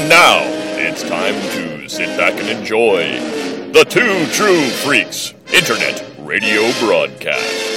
And now, it's time to sit back and enjoy the Two True Freaks Internet Radio Broadcast.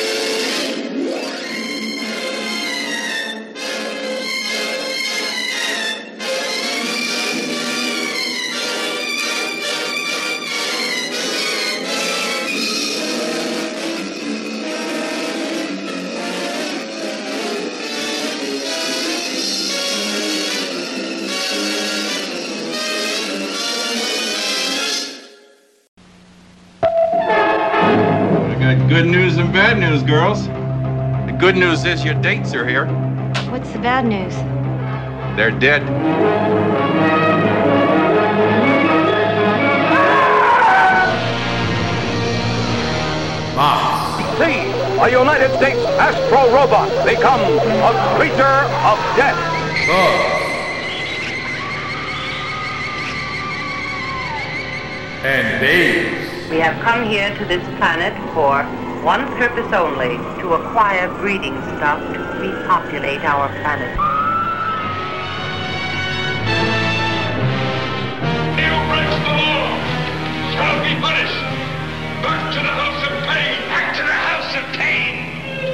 Good news and bad news, girls. The good news is your dates are here. What's the bad news? They're dead. See, a United States Astro Robot become a creature of death. And Dave. We have come here to this planet for one purpose only, to acquire breeding stock to repopulate our planet. He who breaks the law shall be punished. Back to the house of pain. Back to the house of pain.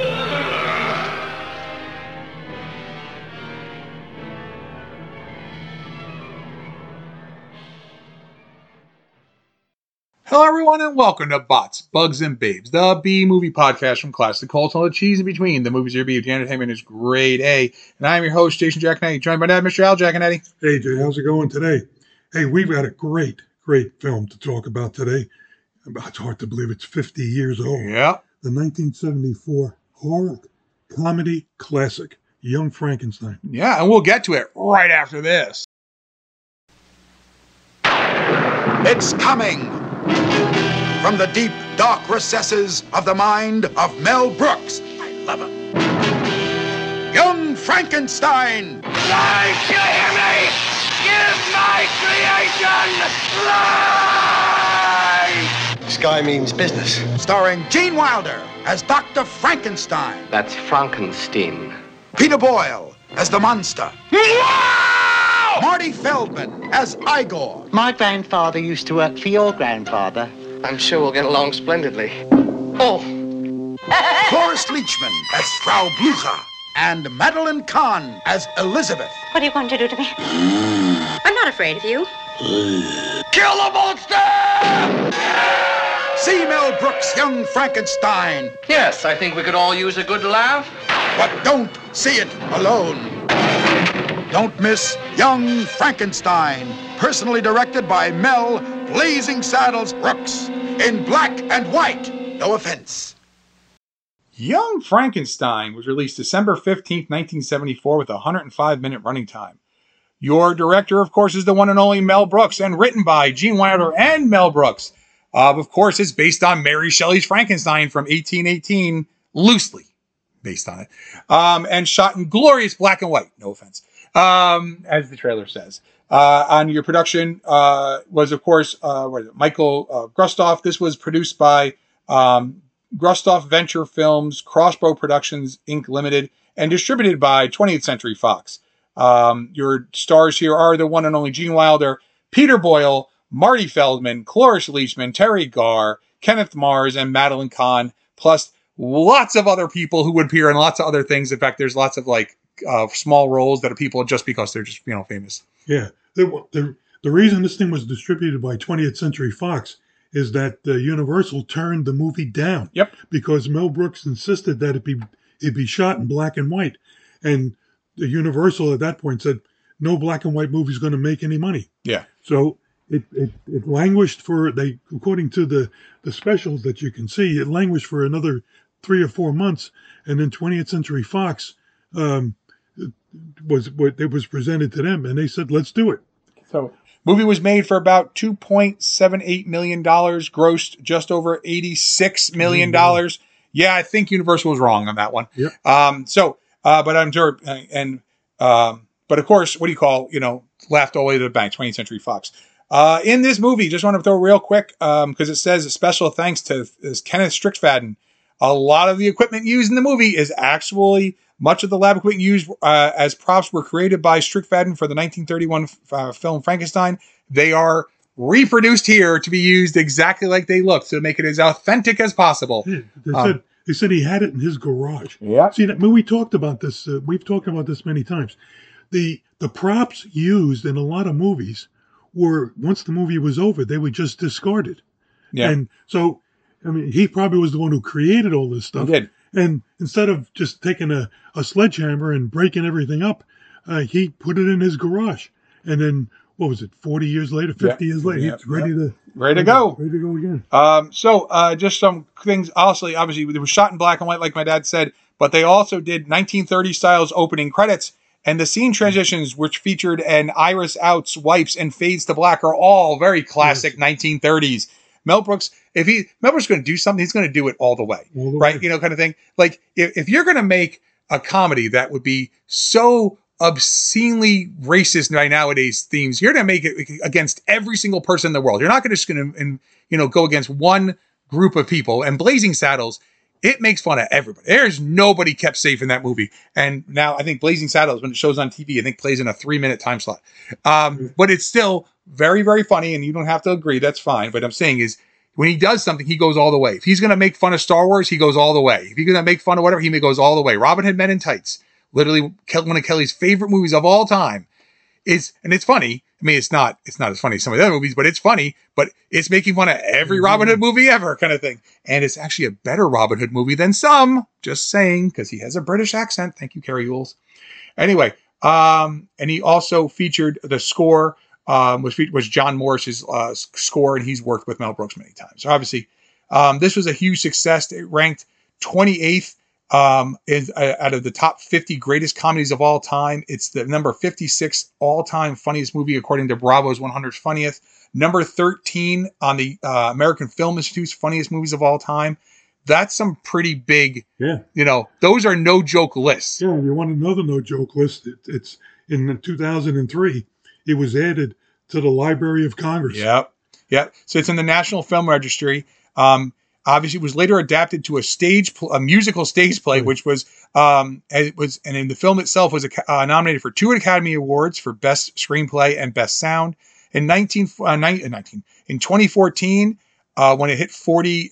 Hello, everyone, and welcome to Bots, Bugs, and Babes, the B-movie podcast from classic cult and all the cheese in between. The movies are B, the entertainment is grade A. And I'm your host, Jason Giaconetti, joined by Dad, Mr. Al Giaconetti. Hey, Jay, how's it going today? Hey, we've got a great film to talk about today. It's hard to believe it's 50 years old. Yeah. The 1974 horror comedy classic, Young Frankenstein. Yeah, and we'll get to it right after this. It's coming from the deep, dark recesses of the mind of Mel Brooks. I love him. Young Frankenstein. Life, you hear me? Give my creation life! Sky means business. Starring Gene Wilder as Dr. Frankenstein. That's Frankenstein. Peter Boyle as the monster. Wow! Marty Feldman as Igor. My grandfather used to work for your grandfather. I'm sure we'll get along splendidly. Oh! Cloris Leachman as Frau Blucher. And Madeline Kahn as Elizabeth. What are you going to do to me? I'm not afraid of you. Kill the monster! See Mel Brooks' Young Frankenstein. Yes, I think we could all use a good laugh. But don't see it alone. Don't miss Young Frankenstein, personally directed by Mel Blazing Saddles Brooks, in black and white. No offense. Young Frankenstein was released December 15th, 1974 with a 105-minute running time. Your director, of course, is the one and only Mel Brooks, and written by Gene Wilder and Mel Brooks. Of course, it's based on Mary Shelley's Frankenstein from 1818, loosely based on it, and shot in glorious black and white. No offense. As the trailer says. On your production was, of course, Michael Grustoff. This was produced by Grustoff Venture Films, Crossbow Productions, Inc. Limited, and distributed by 20th Century Fox. Your stars here are the one and only Gene Wilder, Peter Boyle, Marty Feldman, Cloris Leachman, Terry Garr, Kenneth Mars, and Madeline Kahn, plus lots of other people who would appear in lots of other things. In fact, there's lots of small roles that are people just because they're just famous. Yeah. The reason this thing was distributed by 20th Century Fox is that Universal turned the movie down. Yep. Because Mel Brooks insisted that it be shot in black and white. And the Universal at that point said, no black and white movie is going to make any money. Yeah. So it languished according to the specials that you can see, it languished for another 3 or 4 months. And then 20th Century Fox was presented to them, and they said, let's do it. So movie was made for about $2.78 million, grossed just over $86 million. Yeah, I think Universal was wrong on that one. Yep. But I'm sure, but of course, laughed all the way to the bank, 20th Century Fox. In this movie, just want to throw real quick, because it says a special thanks to Kenneth Strickfaden. A lot of the equipment used in the movie is actually Much of the lab equipment used as props were created by Strickfaden for the 1931 film Frankenstein. They are reproduced here to be used exactly like they look, to make it as authentic as possible. Yeah, they said he had it in his garage. Yeah. See, we talked about this. We've talked about this many times. The props used in a lot of movies were, once the movie was over, they were just discarded. Yeah. And so, I mean, he probably was the one who created all this stuff. He did. And instead of just taking a sledgehammer and breaking everything up, he put it in his garage. And then, what was it, 40 years later, 50 years later, he's ready to go. Ready to go again. So just some things. Obviously, it was shot in black and white, like my dad said, but they also did 1930 styles opening credits. And the scene transitions, which featured an iris outs, wipes, and fades to black, are all very classic 1930s. Mel Brooks, Mel Brooks is going to do something, he's going to do it all the way, right? You know, kind of thing. Like, if you're going to make a comedy that would be so obscenely racist by nowadays themes, you're going to make it against every single person in the world. You're not just going to, go against one group of people. And Blazing Saddles, it makes fun of everybody. There's nobody kept safe in that movie. And now I think Blazing Saddles, when it shows on TV, I think plays in a 3-minute time slot. But it's still very, very funny, and you don't have to agree. That's fine. But I'm saying is, when he does something, he goes all the way. If he's going to make fun of Star Wars, he goes all the way. If he's going to make fun of whatever, he goes all the way. Robin Hood Men in Tights, literally one of Kelly's favorite movies of all time. And it's funny. I mean, it's not as funny as some of the other movies, but it's funny. But it's making fun of every Robin Hood movie ever, kind of thing. And it's actually a better Robin Hood movie than some. Just saying, because he has a British accent. Thank you, Carrie Ewells. Anyway, and he also featured the score. Was John Morris's score, and he's worked with Mel Brooks many times. So obviously, this was a huge success. It ranked 28th out of the top 50 greatest comedies of all time. It's the number 56 all-time funniest movie according to Bravo's 100 Funniest. Number 13 on the American Film Institute's funniest movies of all time. That's some pretty big. Yeah. Those are no joke lists. Yeah. If you want another no joke list, it's in 2003. It was added to the Library of Congress. Yep. So it's in the National Film Registry. Obviously, it was later adapted to a musical stage play, which was, and in the film itself was nominated for 2 Academy Awards for Best Screenplay and Best Sound. In 2014, when it hit 40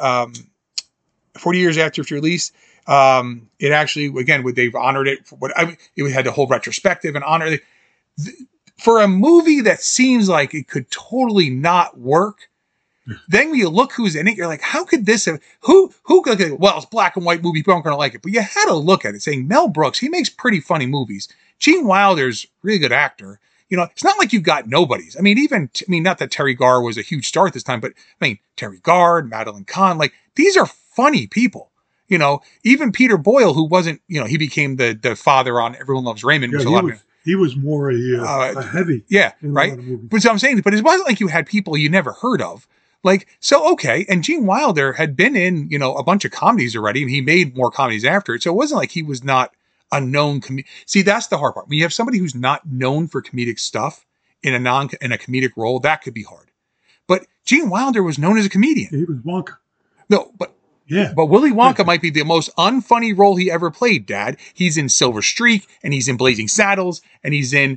years after its release, it actually, again, they've honored it. It had a whole retrospective and honored it. For a movie that seems like it could totally not work, then when you look who's in it, you're like, how could this have, who could, well, it's a black and white movie, people aren't going to like it. But you had to look at it saying, Mel Brooks, he makes pretty funny movies. Gene Wilder's a really good actor. It's not like you got nobodies. I mean, not that Terry Garr was a huge star at this time, but Terry Garr, Madeline Kahn, these are funny people. Even Peter Boyle, who wasn't, he became the father on Everyone Loves Raymond. He was more a heavy. Yeah, right? But so I'm saying, but it wasn't like you had people you never heard of. Okay. And Gene Wilder had been in, a bunch of comedies already, and he made more comedies after it. So it wasn't like he was not a known See, that's the hard part. When you have somebody who's not known for comedic stuff in a comedic role, that could be hard. But Gene Wilder was known as a comedian. He was Wonka. No, but Willy Wonka might be the most unfunny role he ever played, Dad. He's in Silver Streak, and he's in Blazing Saddles, and he's in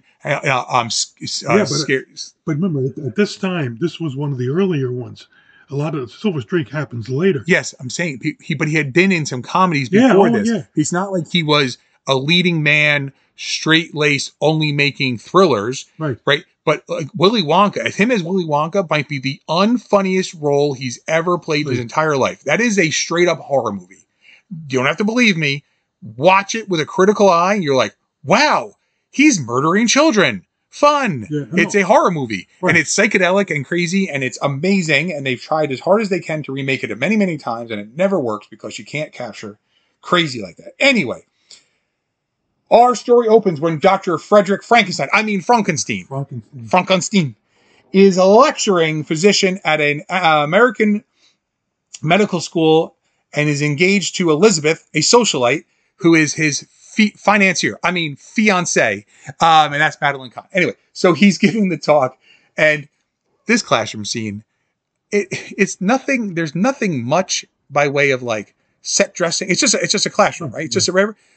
But remember, at this time, this was one of the earlier ones. A lot of Silver Streak happens later. Yes, I'm saying, but he had been in some comedies before this. Yeah. It's not like he was a leading man, straight-laced, only making thrillers. Right. But Willy Wonka, him as Willy Wonka might be the unfunniest role he's ever played his entire life. That is a straight-up horror movie. You don't have to believe me. Watch it with a critical eye, and you're like, wow, he's murdering children. Fun. Yeah, it's a horror movie. Right. And it's psychedelic and crazy, and it's amazing, and they've tried as hard as they can to remake it many, many times, and it never works because you can't capture crazy like that. Anyway, our story opens when Dr. Frederick Frankenstein is a lecturing physician at an American medical school and is engaged to Elizabeth, a socialite, who is his fiancée, and that's Madeline Kahn. Anyway, so he's giving the talk, and this classroom scene, it's nothing, there's nothing much by way of set dressing. It's just a classroom, right? It's just a regular.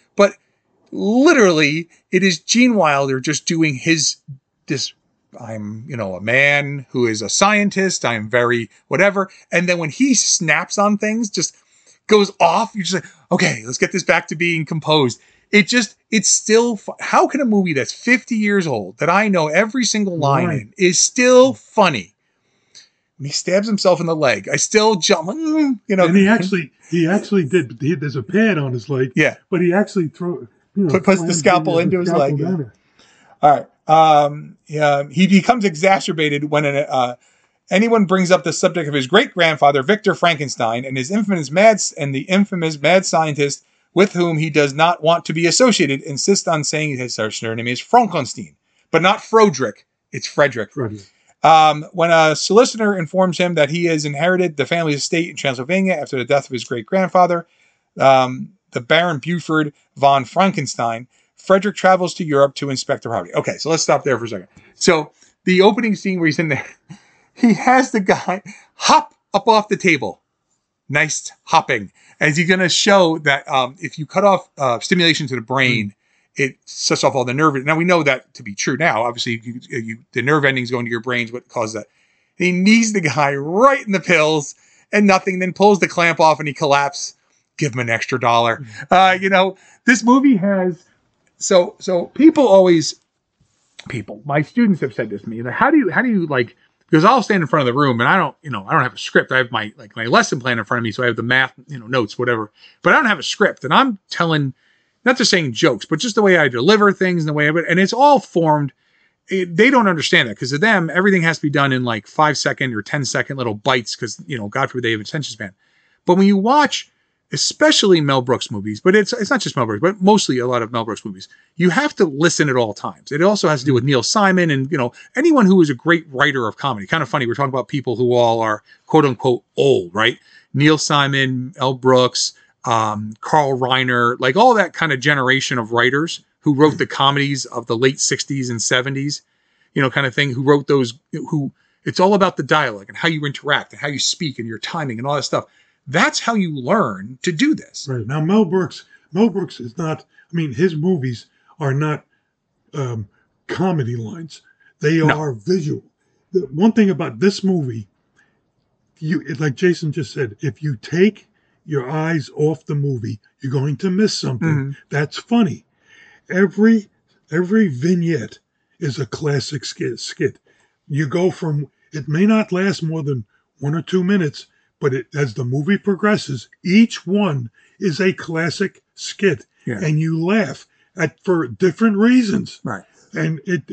But literally, it is Gene Wilder just doing I'm, a man who is a scientist. I'm very whatever. And then when he snaps on things, just goes off. You're just like, okay, let's get this back to being composed. It's still, how can a movie that's 50 years old, that I know every single line in, is still funny? And he stabs himself in the leg. I still jump, And he actually did. There's a pad on his leg. Yeah. But he actually puts the scalpel into his leg. All right. He becomes exacerbated when anyone brings up the subject of his great-grandfather, Victor Frankenstein, and the infamous mad scientist with whom he does not want to be associated, insists on saying his surname is Frankenstein, but not Frodrick. It's Frederick. When a solicitor informs him that he has inherited the family's estate in Transylvania after the death of his great-grandfather, the Baron Buford von Frankenstein, Frederick travels to Europe to inspect the property. Okay, so let's stop there for a second. So the opening scene where he's in there, he has the guy hop up off the table. Nice hopping. As he's going to show that if you cut off stimulation to the brain, it sets off all the nerve. Now, we know that to be true now. Obviously, the nerve endings going to your brain is what causes that. He knees the guy right in the pills and nothing, then pulls the clamp off and he collapses. Give him an extra $1. This movie has... So my students have said this to me, how do you like, because I'll stand in front of the room and I don't have a script. I have my lesson plan in front of me. So I have the math, notes, whatever, but I don't have a script, and I'm telling, not just saying jokes, but just the way I deliver things and the way of it. And it's all formed. They don't understand that, because to them, everything has to be done in like 5-second or 10-second little bites. Cause God forbid they have attention span. But when you watch, especially Mel Brooks movies, but it's not just Mel Brooks, but mostly a lot of Mel Brooks movies, you have to listen at all times. It also has to do with Neil Simon and, anyone who is a great writer of comedy. Kind of funny. We're talking about people who all are quote unquote old, right? Neil Simon, Mel Brooks, Carl Reiner, like all that kind of generation of writers who wrote the comedies of the late 60s and 70s, kind of thing, who wrote those, who it's all about the dialogue and how you interact and how you speak and your timing and all that stuff. That's how you learn to do this. Right. Now, Mel Brooks is not, his movies are not comedy lines. They are visual. The one thing about this movie, like Jason just said, if you take your eyes off the movie, you're going to miss something. That's funny. Every vignette is a classic skit. You go from, it may not last more than 1 or 2 minutes, but as the movie progresses, each one is a classic skit, and you laugh for different reasons. Right. And it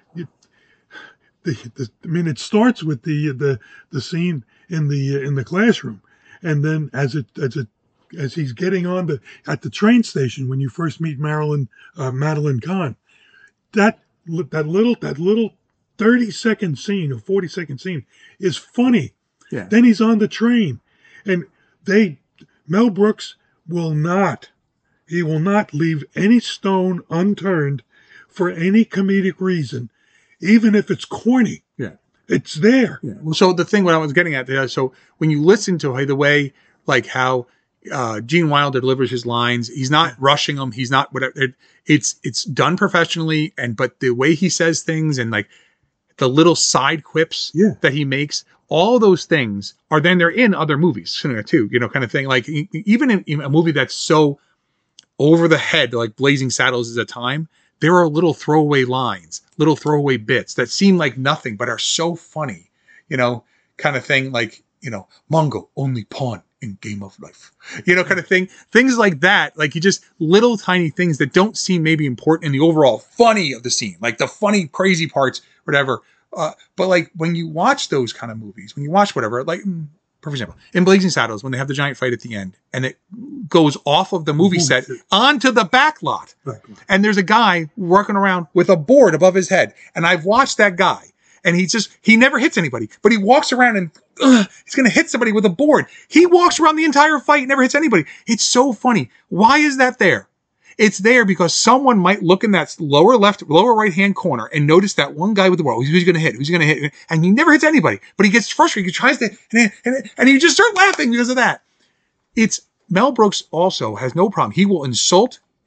starts with the scene in the classroom, and then as he's getting on at the train station when you first meet Madeline Kahn, that little 30-second scene or 40-second scene is funny. Yeah. Then he's on the train, and Mel Brooks will not leave any stone unturned for any comedic reason, even if it's corny. Yeah. It's there. Yeah. Well, so the thing what I was getting at there, so when you listen to the way, like how Gene Wilder delivers his lines, he's not rushing them. He's not whatever. It's done professionally, but the way he says things and like the little side quips that he makes, all those things they're in other movies too, kind of thing. Like even in a movie that's so over the head, like Blazing Saddles is a time, there are little throwaway lines, little throwaway bits that seem like nothing, but are so funny, kind of thing. Like, Mongo, only pawn in Game of Life, kind of thing. Things like that, like you just little tiny things that don't seem maybe important in the overall funny of the scene, like the funny, crazy parts, whatever. But like when you watch those kind of movies, when you watch whatever, like for example, in Blazing Saddles, when they have the giant fight at the end and it goes off of the movie set onto the back lot, and there's a guy working around with a board above his head. And I've watched that guy, and he never hits anybody, but he walks around and he's going to hit somebody with a board. He walks around the entire fight and never hits anybody. It's so funny. Why is that there? It's there because someone might look in that lower right-hand corner and notice that one guy with the ball. Who's he going to hit? Who's he going to hit? And he never hits anybody, but he gets frustrated. He tries to, and you just start laughing because of that. Mel Brooks also has no problem. He will insult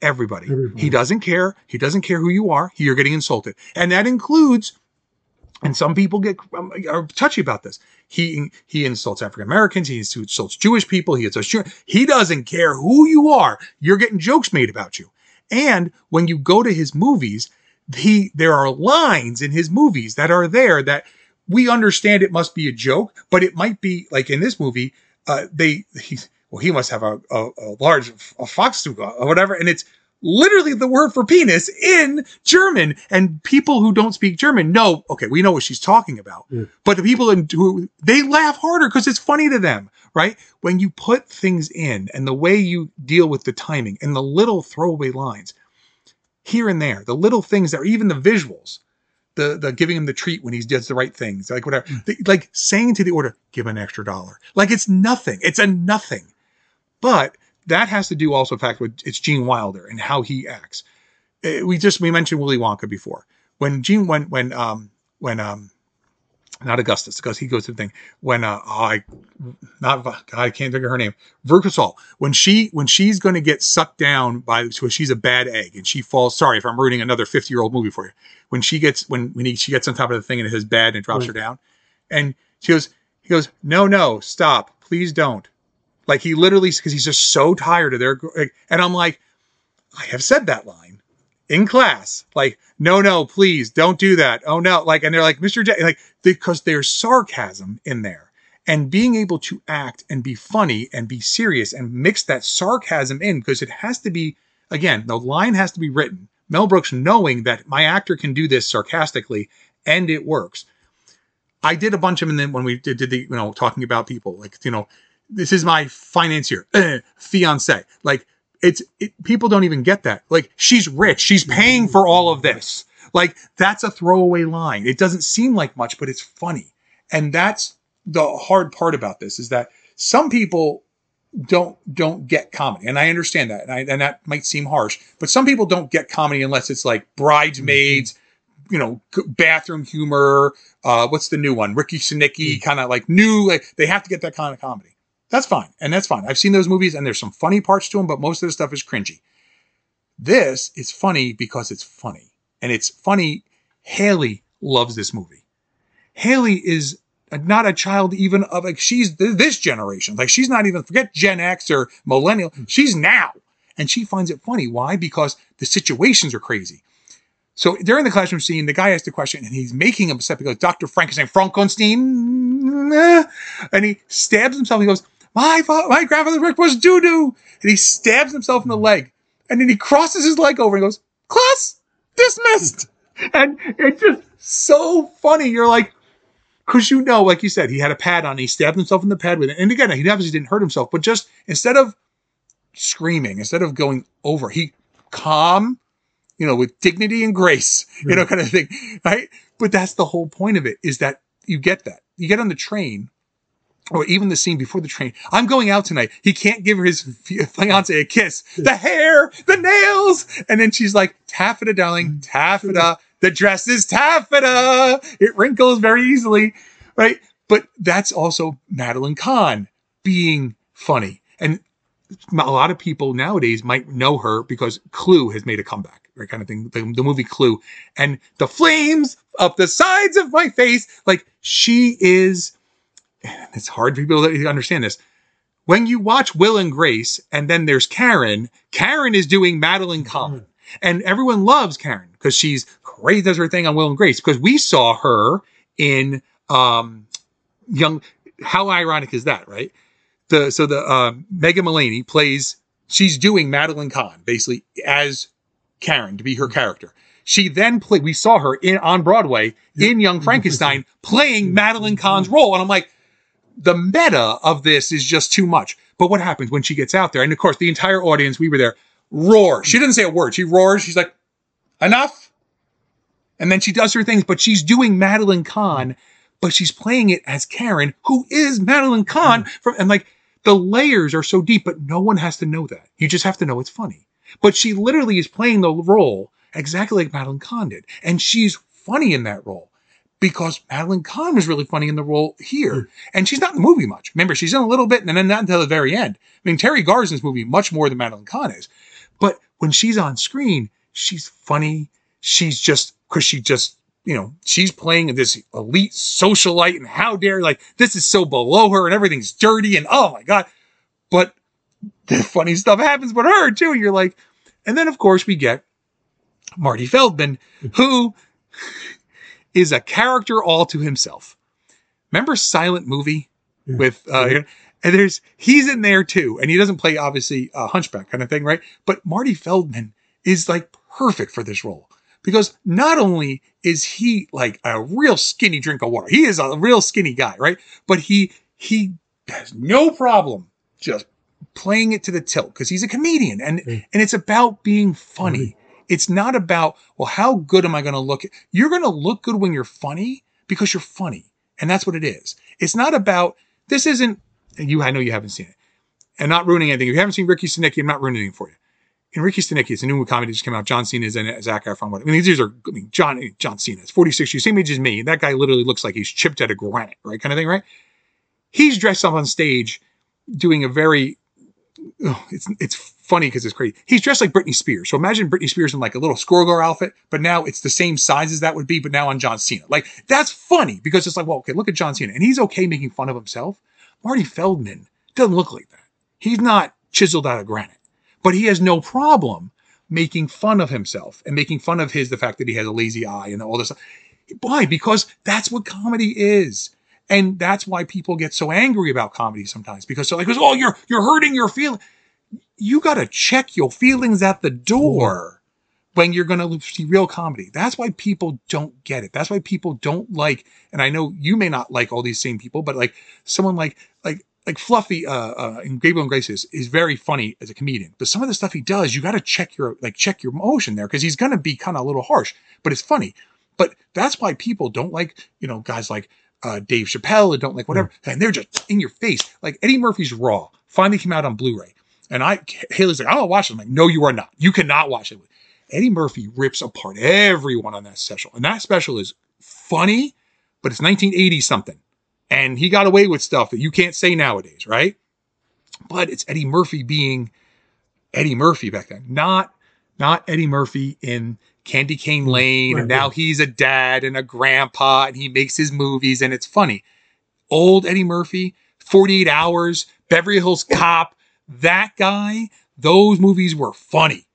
everybody. He doesn't care. He doesn't care who you are. You're getting insulted. And that includes, and some people are touchy about this. He insults African Americans. He insults Jewish people. He doesn't care who you are. You're getting jokes made about you. And when you go to his movies, there are lines in his movies that are there that we understand it must be a joke, but it might be like in this movie, he must have a large Foxtuga or whatever. And it's literally the word for penis in German. And people who don't speak German know, okay, we know what she's talking about. Yeah. But the people who they laugh harder because it's funny to them, right? When you put things in and the way you deal with the timing and the little throwaway lines here and there, the little things that are even the visuals, the giving him the treat when he does the right things, like whatever, like saying to the order, give an extra $1. Like it's nothing. It's a nothing. But that has to do also with the fact that it's Gene Wilder and how he acts. We mentioned Willy Wonka before. When not Augustus, because he goes to the thing. When I can't think of her name. Veruca, when she's going to get sucked down so she's a bad egg and she falls. Sorry if I'm ruining another 50-year-old movie for you. When she gets on top of the thing and it has bad and it drops her down, and he goes, no, stop, please don't. Like he literally, because he's just so tired of their, and I'm like, I have said that line in class, like, no, please don't do that. Oh no. Like, and they're like, Mr. J, like, because there's sarcasm in there, and being able to act and be funny and be serious and mix that sarcasm in, because it has to be, again, the line has to be written. Mel Brooks knowing that my actor can do this sarcastically and it works. I did a bunch of them when we did the, talking about people like, this is my financier, fiance. Like people don't even get that. Like she's rich. She's paying for all of this. Like that's a throwaway line. It doesn't seem like much, but it's funny. And that's the hard part about this, is that some people don't get comedy. And I understand that. And that might seem harsh, but some people don't get comedy unless it's like Bridesmaids, bathroom humor. What's the new one? Ricky Sinicki, kind of like new, like they have to get that kind of comedy. That's fine. And that's fine. I've seen those movies and there's some funny parts to them, but most of the stuff is cringy. This is funny because it's funny. And it's funny. Haley loves this movie. Haley is not a child even of, like, she's this generation. Like she's not even, forget Gen X or millennial. She's now. And she finds it funny. Why? Because the situations are crazy. So during the classroom scene, the guy asked a question and he's making him upset because Dr. Frankenstein, and he stabs himself. He goes, my grandfather Rick was doo-doo. And he stabs himself in the leg. And then he crosses his leg over and goes, class dismissed. And it's just so funny. You're like, because like you said, he had a pad on. He stabbed himself in the pad with it. And again, he obviously didn't hurt himself, but just instead of screaming, instead of going over, he calm, with dignity and grace, kind of thing, right? But that's the whole point of it, is that you get that. You get on the train, or even the scene before the train. I'm going out tonight. He can't give his fiance a kiss. The hair, the nails. And then she's like, taffeta, darling, taffeta. The dress is taffeta. It wrinkles very easily, right? But that's also Madeline Kahn being funny. And a lot of people nowadays might know her because Clue has made a comeback, right? Kind of thing. The movie Clue. And the flames up the sides of my face. Like she is, it's hard for people to understand this. When you watch Will and Grace and then there's Karen is doing Madeline Kahn. And everyone loves Karen because she's crazy, does her thing on Will and Grace, because we saw her in Young. How ironic is that, right? Megan Mullany plays, she's doing Madeline Kahn basically as Karen to be her character. She then we saw her on Broadway in Young Frankenstein playing Madeline Kahn's role. And I'm like, the meta of this is just too much. But what happens when she gets out there? And of course, the entire audience, we were there, roar. She doesn't say a word. She roars. She's like, enough. And then she does her things, but she's doing Madeline Kahn, but she's playing it as Karen, who is Madeline Kahn. And like, the layers are so deep, but no one has to know that. You just have to know it's funny. But she literally is playing the role exactly like Madeline Kahn did. And she's funny in that role because Madeline Kahn was really funny in the role here. And she's not in the movie much. Remember, she's in a little bit and then not until the very end. I mean, Terry Garza's movie much more than Madeline Kahn is. But when she's on screen, she's funny. She's just, because she just, she's playing this elite socialite, and how dare, like, this is so below her and everything's dirty and oh my God. But the funny stuff happens with her too. And you're like, and then of course we get Marty Feldman, who is a character all to himself. Remember Silent Movie with, and he's in there too. And he doesn't play obviously a hunchback kind of thing, right? But Marty Feldman is like perfect for this role. Because not only is he like a real skinny drink of water, he is a real skinny guy, right? But he has no problem just playing it to the tilt because he's a comedian, and it's about being funny. It's not about, well, how good am I going to look? You're going to look good when you're funny because you're funny, and that's what it is. It's not about, this isn't, I know you haven't seen it, and not ruining anything. If you haven't seen Ricky Stenicki, I'm not ruining anything for you. In Ricky Stenicki, it's a new comedy that just came out. John Cena is in it, Zac Efron. John Cena is 46 years, same age as me. That guy literally looks like he's chipped out of granite, right? Kind of thing, right? He's dressed up on stage doing a very, it's funny because it's crazy. He's dressed like Britney Spears. So imagine Britney Spears in like a little schoolgirl outfit, but now it's the same size as that would be, but now on John Cena. Like, that's funny because it's like, well, okay, look at John Cena. And he's okay making fun of himself. Marty Feldman doesn't look like that. He's not chiseled out of granite. But he has no problem making fun of himself and making fun of the fact that he has a lazy eye and all this stuff. Why? Because that's what comedy is. And that's why people get so angry about comedy sometimes, because they're like, oh, you're hurting your feelings. You got to check your feelings at the door when you're going to see real comedy. That's why people don't get it. That's why people don't like, and I know you may not like all these same people, but like someone like Fluffy in Gabriel and Grace is very funny as a comedian, but some of the stuff he does, you got to check your emotion there, because he's going to be kind of a little harsh, but it's funny. But that's why people don't like, guys like Dave Chappelle, or don't like whatever, and they're just in your face. Like Eddie Murphy's Raw finally came out on Blu-ray, and Haley's like, I'll watch it. I'm like, no, you are not. You cannot watch it. Eddie Murphy rips apart everyone on that special, and that special is funny, but it's 1980 something. And he got away with stuff that you can't say nowadays, right? But it's Eddie Murphy being Eddie Murphy back then. Not Eddie Murphy in Candy Cane Lane, and now he's a dad and a grandpa, and he makes his movies, and it's funny. Old Eddie Murphy, 48 Hours, Beverly Hills Cop, that guy, those movies were funny.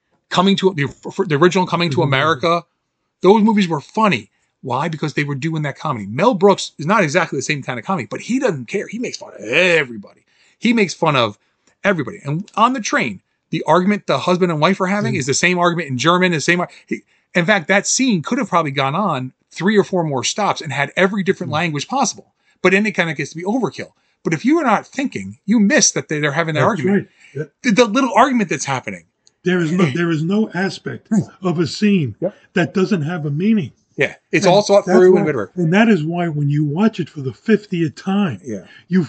The original Coming to America, those movies were funny. Why? Because they were doing that comedy. Mel Brooks is not exactly the same kind of comedy, but he doesn't care. He makes fun of everybody. He makes fun of everybody. And on the train, the argument the husband and wife are having is the same argument in German, in fact, that scene could have probably gone on 3 or 4 more stops and had every different language possible. But then it kind of gets to be overkill. But if you are not thinking, you miss that they're having that argument. Right. The little argument that's happening. There is no aspect of a scene that doesn't have a meaning. Yeah, it's all thought through and whatever. And that is why when you watch it for the 50th time, you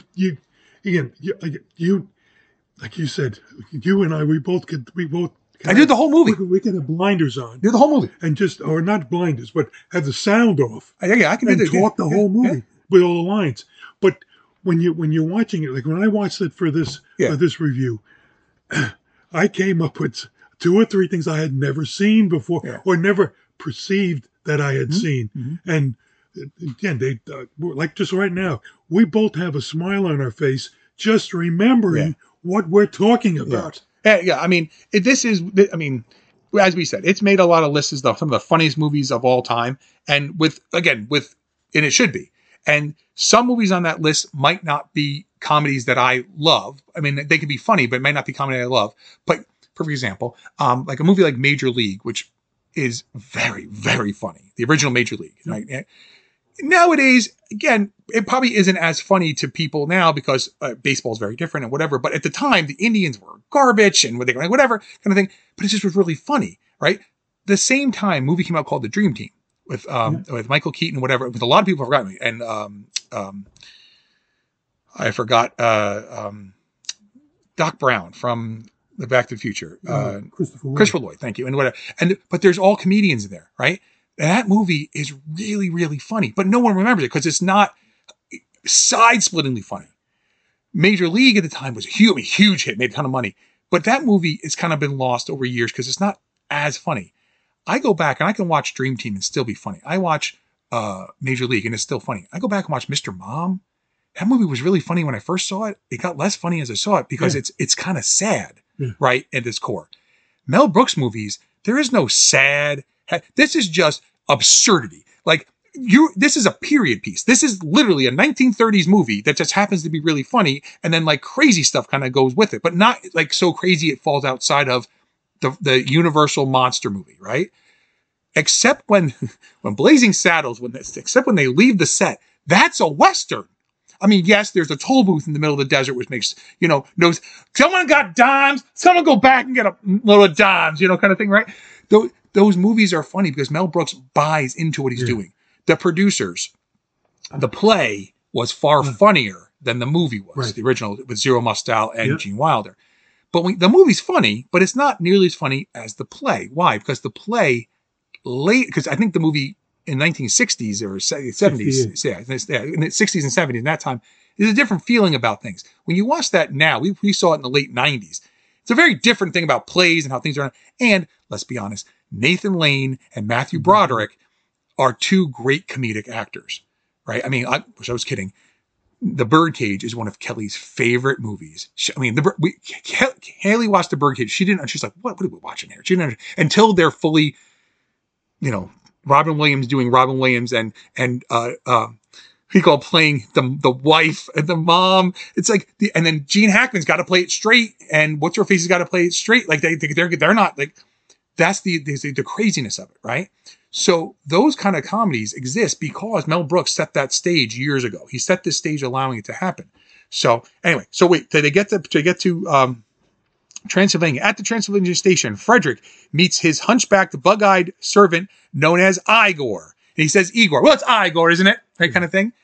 like you said, you and I, we both. I did the whole movie. We can have blinders on. Do the whole movie, and or not blinders, but have the sound off. I can and talk the whole movie with all the lines. But when you're watching it, like when I watched it for this review, I came up with 2 or 3 things I had never seen before or never perceived that I had seen. And again, they like just right now, we both have a smile on our face just remembering what we're talking about. I mean, as we said, it's made a lot of lists as some of the funniest movies of all time, and and it should be. And some movies on that list might not be comedies that I love. I mean, they can be funny, but it might not be comedy I love. But perfect example, like a movie like Major League, which is very, very funny. The original Major League. Right? Nowadays, again, it probably isn't as funny to people now because baseball is very different and whatever. But at the time, the Indians were garbage and whatever kind of thing. But it just was really funny, right? The same time, a movie came out called The Dream Team with Michael Keaton, whatever. With a lot of people forgot me, and I forgot Doc Brown from the Back to the Future, Christopher Lloyd, thank you, and whatever. But there's all comedians in there, right? And that movie is really, really funny, but no one remembers it because it's not side-splittingly funny. Major League at the time was a huge hit, made a ton of money, But that movie has kind of been lost over years because it's not as funny. I go back and I can watch Dream Team and still be funny. I watch Major League and it's still funny. I go back and watch Mr. Mom. That movie was really funny when I first saw it. It got less funny as I saw it because it's kind of sad, right, at its core. Mel Brooks movies, there is no sad. This is just absurdity. Like, this is a period piece. This is literally a 1930s movie that just happens to be really funny, and then like crazy stuff kind of goes with it, but not like so crazy it falls outside of the universal monster movie, right? Except when Blazing Saddles, except when they leave the set, that's a Western. I mean, yes, there's a toll booth in the middle of the desert, which makes, knows someone got dimes, someone go back and get a little dimes, kind of thing, right? Those movies are funny because Mel Brooks buys into what he's doing. The producers, the play was far funnier than the movie was, the original with Zero Mostel and Gene Wilder. But the movie's funny, but it's not nearly as funny as the play. Why? Because the play, because I think the movie in 1960s or 70s, in the 60s and 70s, in that time, there's a different feeling about things. When you watch that now, we saw it in the late 90s. It's a very different thing about plays and how things are. And let's be honest, Nathan Lane and Matthew Broderick are two great comedic actors, right? I mean, I wish I was kidding. The Birdcage is one of Kelly's favorite movies. Haley watched The Birdcage. She didn't. She's like, "What are we watching here?" She didn't until they're fully, Robin Williams doing Robin Williams and he called playing the wife and the mom. It's like and then Gene Hackman's got to play it straight, and what's her face has got to play it straight. Like they're not like that's the craziness of it, right? So those kind of comedies exist because Mel Brooks set that stage years ago. He set this stage allowing it to happen. So anyway, wait, they get to Transylvania. At the Transylvania station, Frederick meets his hunchbacked, bug-eyed servant known as Igor. And he says, Igor. Well, it's Igor, isn't it? That kind of thing.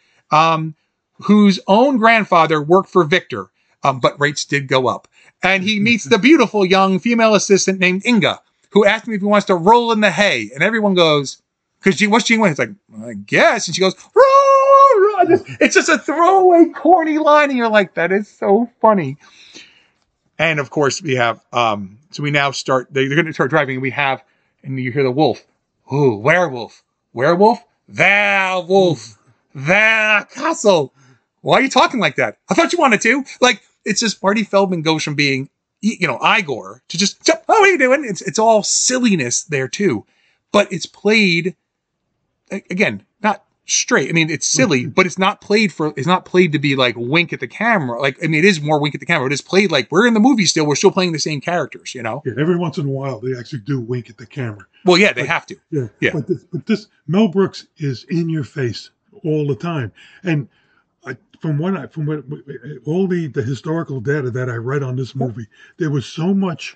Whose own grandfather worked for Victor, but rates did go up. And he meets the beautiful young female assistant named Inga, who asked him if he wants to roll in the hay. And everyone goes, because what's Gene Wilder? He's like, I guess. And she goes, roll. It's just a throwaway, corny line. And you're like, that is so funny. And of course, we have, so we now start, they're going to start driving. And we have, and you hear the wolf. Ooh, werewolf. Werewolf? The wolf. The castle. Why are you talking like that? I thought you wanted to. Like, it's just Marty Feldman goes from being, Igor to just, oh, what are you doing? It's all silliness there too. But it's played, again, not straight. I mean, it's silly, but it's not played to be like wink at the camera. Like, I mean, it is more wink at the camera. It is played like we're in the movie still. We're still playing the same characters, Yeah, every once in a while, they actually do wink at the camera. Well, yeah, they have to. Yeah. But this Mel Brooks is in your face all the time. And from what all the historical data that I read on this movie, there was so much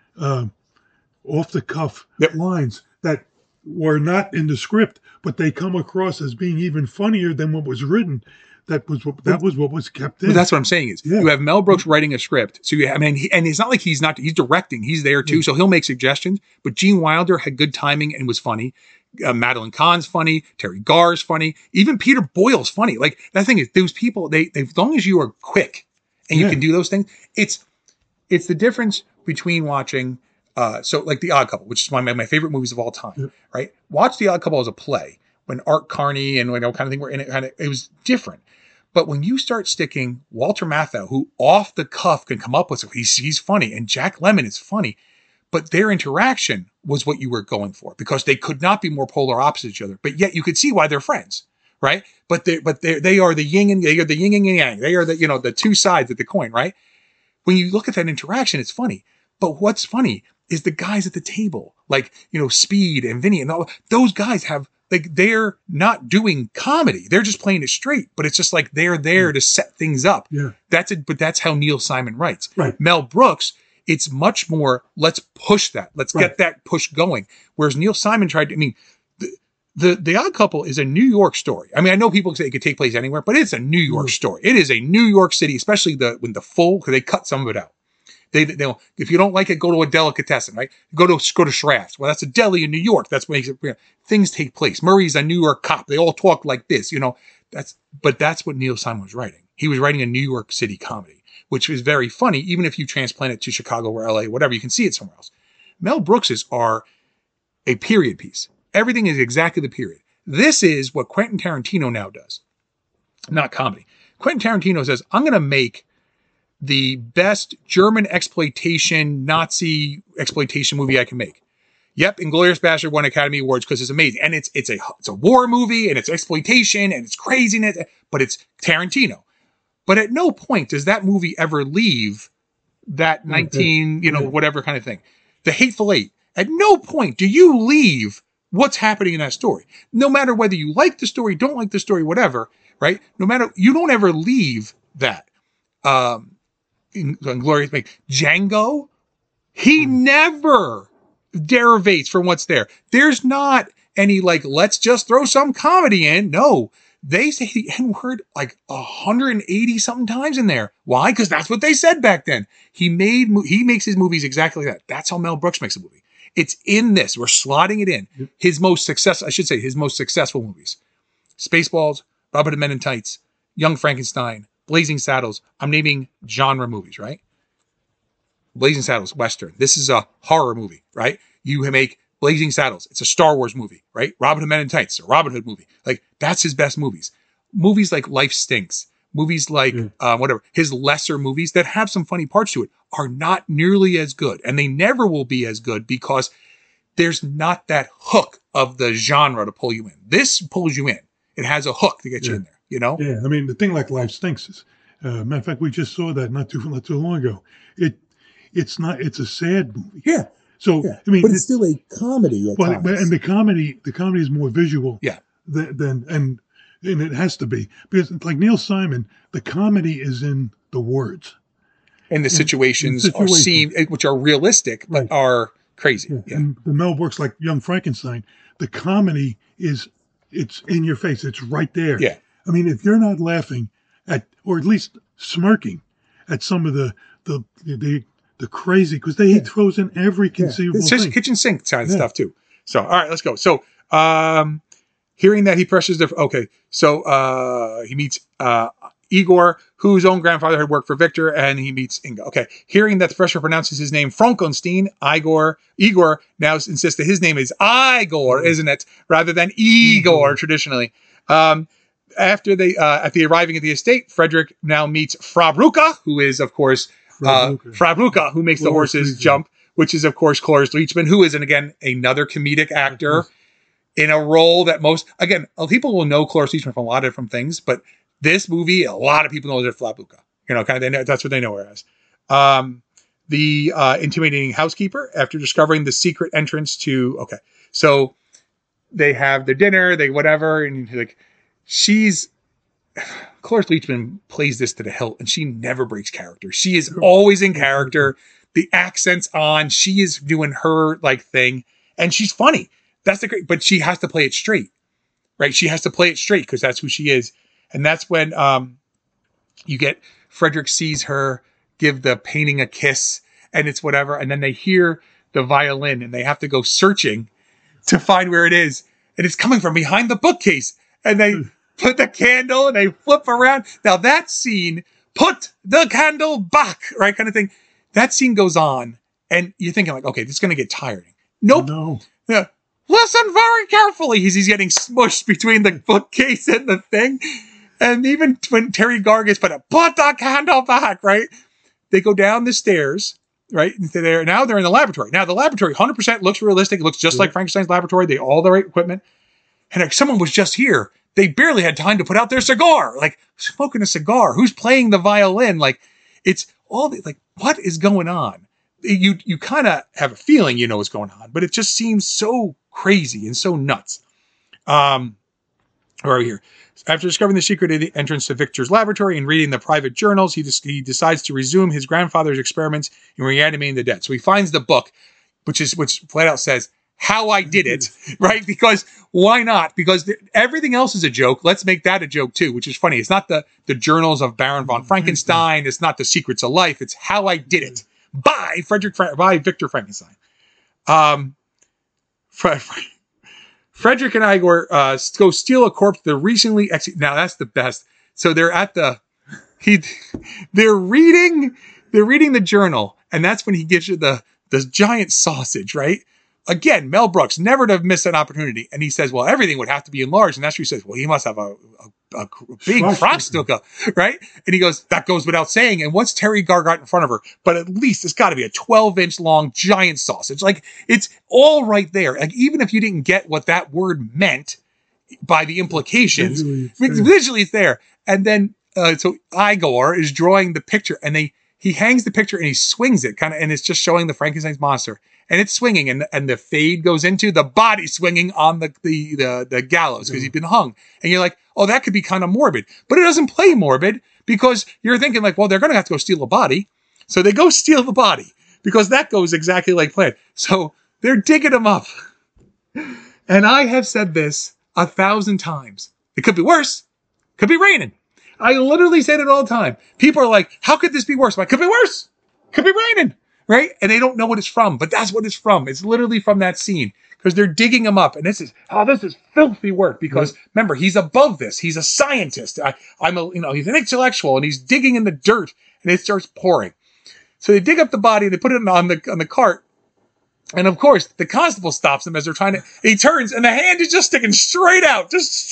off the cuff lines that were not in the script, but they come across as being even funnier than what was written. That was what was kept in. Well, that's what I'm saying is you have Mel Brooks writing a script. So and it's not like he's directing, he's there too. So he'll make suggestions, but Gene Wilder had good timing and was funny. Madeline Kahn's funny. Terry Garr's funny. Even Peter Boyle's funny. Like that thing is those people, they as long as you are quick and you can do those things, it's the difference between watching, so like The Odd Couple, which is one of my favorite movies of all time, right? Watch The Odd Couple as a play when Art Carney and kind of thing were in it. It was different. But when you start sticking Walter Matthau, who off the cuff can come up with, he's funny, and Jack Lemmon is funny, but their interaction was what you were going for because they could not be more polar opposite each other. But yet you could see why they're friends, right? But they are the yin and they are the yin and yang. They are the two sides of the coin, right? When you look at that interaction, it's funny. But what's funny is the guys at the table, like Speed and Vinny and all those guys have. Like they're not doing comedy. They're just playing it straight, but it's just like they're there to set things up. Yeah. But that's how Neil Simon writes. Right. Mel Brooks, it's much more, let's push that. Let's get that push going. Whereas Neil Simon tried to, The Odd Couple is a New York story. I mean, I know people say it could take place anywhere, but it's a New York story. It is a New York City, especially because they cut some of it out. They'll, if you don't like it, go to a delicatessen, right? Go to Schraft's. Well, that's a deli in New York. That's what makes it, things take place. Murray's a New York cop. They all talk like this, that's what Neil Simon was writing. He was writing a New York City comedy, which is very funny, even if you transplant it to Chicago or LA, whatever, you can see it somewhere else. Mel Brooks's are a period piece. Everything is exactly the period. This is what Quentin Tarantino now does. Not comedy. Quentin Tarantino says, I'm going to make the best German exploitation, Nazi exploitation movie I can make. Yep, Inglourious Bastard won Academy Awards because it's amazing. And it's a war movie, and it's exploitation, and it's craziness, but it's Tarantino. But at no point does that movie ever leave that 19, whatever kind of thing. The Hateful Eight. At no point do you leave what's happening in that story. No matter whether you like the story, don't like the story, whatever, right? No matter, you don't ever leave that. Glorious, Django, he never derivates from what's there. There's not any let's just throw some comedy in. No, they say the N-word 180 something times in there. Why? Because that's what they said back then. He makes his movies exactly like that. That's how Mel Brooks makes a movie. It's in this. We're slotting it in. His most successful movies. Spaceballs, Robert Hood Men in Tights, Young Frankenstein, Blazing Saddles. I'm naming genre movies, right? Blazing Saddles, Western. This is a horror movie, right? You make Blazing Saddles. It's a Star Wars movie, right? Robin Hood Men in Tights, a Robin Hood movie. That's his best movies. Movies like Life Stinks. Movies like, whatever. His lesser movies that have some funny parts to it are not nearly as good. And they never will be as good because there's not that hook of the genre to pull you in. This pulls you in. It has a hook to get you in there, Yeah, I mean, the thing like Life Stinks is, matter of fact, we just saw that not too long ago. It's a sad movie. Yeah. So, I mean, but it's still a comedy at times. And the comedy is more visual. Yeah. And it has to be, because like Neil Simon, the comedy is in the words. And the situations are seen, which are realistic, but are crazy. Yeah. Yeah. And the Mel Brooks, like Young Frankenstein, the comedy it's in your face. It's right there. Yeah. I mean, if you're not laughing at, or at least smirking at some of the crazy, because he throws in every conceivable it's thing. Just kitchen sink kind of stuff too. So, all right, let's go. So, hearing that he pressures he meets Igor, whose own grandfather had worked for Victor, and he meets Inga. Okay, hearing that the Fresher pronounces his name Frankenstein, Igor now insists that his name is Igor, isn't it, rather than Igor traditionally. After at the arriving at the estate, Frederick now meets Frau Brucke, who is of course Frau Brucke, who makes the horses jump, which is of course Cloris Leachman, who is another comedic actor in a role that people will know Cloris Leachman from a lot of different things, but this movie, a lot of people know her as Frau Brucke. That's what they know her as. The intimidating housekeeper, after discovering the secret entrance to, so they have their dinner, and Cloris Leachman plays this to the hilt, and she never breaks character. She is always in character. The accent's on. She is doing her thing, and she's funny. That's but she has to play it straight, right? She has to play it straight because that's who she is. And that's when you get Frederick sees her give the painting a kiss, and it's whatever. And then they hear the violin, and they have to go searching to find where it is. And it's coming from behind the bookcase. And they put the candle, and they flip around. Now that scene, put the candle back, right, kind of thing. That scene goes on, and you're thinking okay, this is going to get tiring. Nope. No. Yeah. Listen very carefully. He's getting smushed between the bookcase and the thing. And even when Terry Gargis put the candle back, right? They go down the stairs, right? Now they're in the laboratory. Now the laboratory 100% looks realistic. It looks just like Frankenstein's laboratory. They all the right equipment. And someone was just here. They barely had time to put out their cigar. Smoking a cigar. Who's playing the violin? It's all what is going on? You kind of have a feeling you know what's going on, but it just seems so crazy and so nuts. Where are we here? After discovering the secret of the entrance to Victor's laboratory and reading the private journals, he decides to resume his grandfather's experiments in reanimating the dead. So he finds the book, which flat out says, How I Did It, right? Because why not? Because everything else is a joke. Let's make that a joke too, which is funny. It's not the journals of Baron von Frankenstein. It's not the secrets of life. It's How I Did It by Victor Frankenstein. Frederick and Igor go steal a corpse. The recently now that's the best. So they're at the they're reading the journal, and that's when he gives you the giant sausage, right? Again, Mel Brooks, never to have missed an opportunity. And he says, well, everything would have to be enlarged. And that's where he says, well, he must have a big Schwarzstücke, right? And he goes, that goes without saying. And what's Terry Garr got in front of her? But at least it's got to be a 12-inch long giant sausage. Like, it's all right there. Like, even if you didn't get what that word meant by the implications, visually it's there. And then, so Igor is drawing the picture, and he hangs the picture and he swings it and it's just showing the Frankenstein's monster. And it's swinging, and the fade goes into the body swinging on the gallows because he's been hung. And you're like, oh, that could be kind of morbid. But it doesn't play morbid because you're thinking like, well, they're going to have to go steal a body. So they go steal the body because that goes exactly like planned. So they're digging him up. And I have said this 1,000 times. It could be worse. Could be raining. I literally say it all the time. People are like, how could this be worse? I'm like, could be worse. Could be raining. Right? And they don't know what it's from, but that's what it's from. It's literally from that scene because they're digging him up. And this is filthy work because remember, he's above this. He's a scientist. He's an intellectual and he's digging in the dirt and it starts pouring. So they dig up the body and they put it on the cart. And of course, the constable stops him as they're he turns and the hand is just sticking straight out.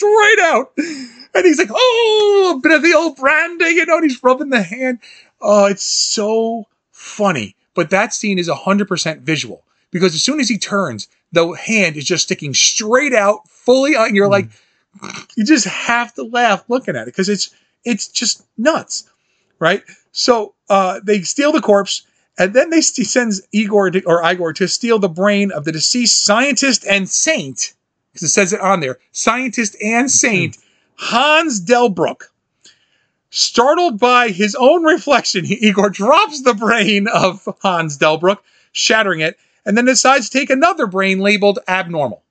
And he's like, oh, a bit of the old brandy, and he's rubbing the hand. Oh, it's so funny. But that scene is 100% visual because as soon as he turns, the hand is just sticking straight out, fully out, and you're like, you just have to laugh looking at it because it's just nuts, right? So they steal the corpse, and then he sends Igor to steal the brain of the deceased scientist and saint, because it says it on there, scientist and saint, Hans Delbruck. Startled by his own reflection, Igor drops the brain of Hans Delbruck, shattering it, and then decides to take another brain labeled abnormal,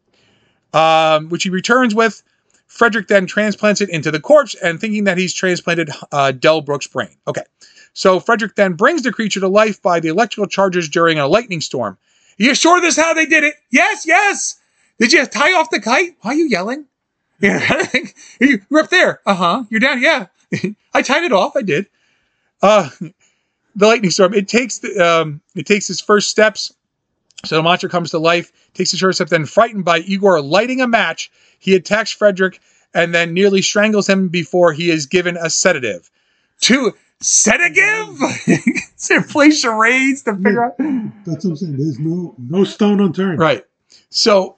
which he returns with. Frederick then transplants it into the corpse, and thinking that he's transplanted Delbruck's brain. Okay, so Frederick then brings the creature to life by the electrical charges during a lightning storm. Are you sure this is how they did it? Yes, yes! Did you tie off the kite? Why are you yelling? Yeah, you're up there. You're down, yeah. I tied it off. I did. The lightning storm. It takes his first steps. So the monster comes to life. Takes his first step. Then, frightened by Igor lighting a match, he attacks Frederick and then nearly strangles him before he is given a sedative. Sedative? So play charades to figure out. That's what I'm saying. There's no stone unturned. Right. So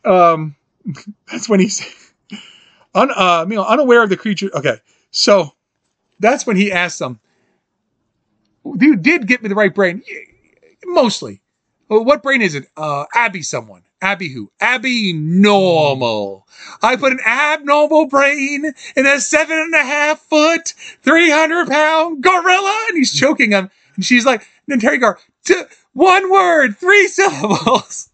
that's when he's unaware of the creature. Okay. So that's when he asks them, you did get me the right brain. Mostly. What brain is it? Abby someone. Abby who? Abby normal. I put an abnormal brain in a 7.5 foot, 300-pound gorilla. And he's choking him. And she's like, and Terry Garr, 1 word, 3 syllables.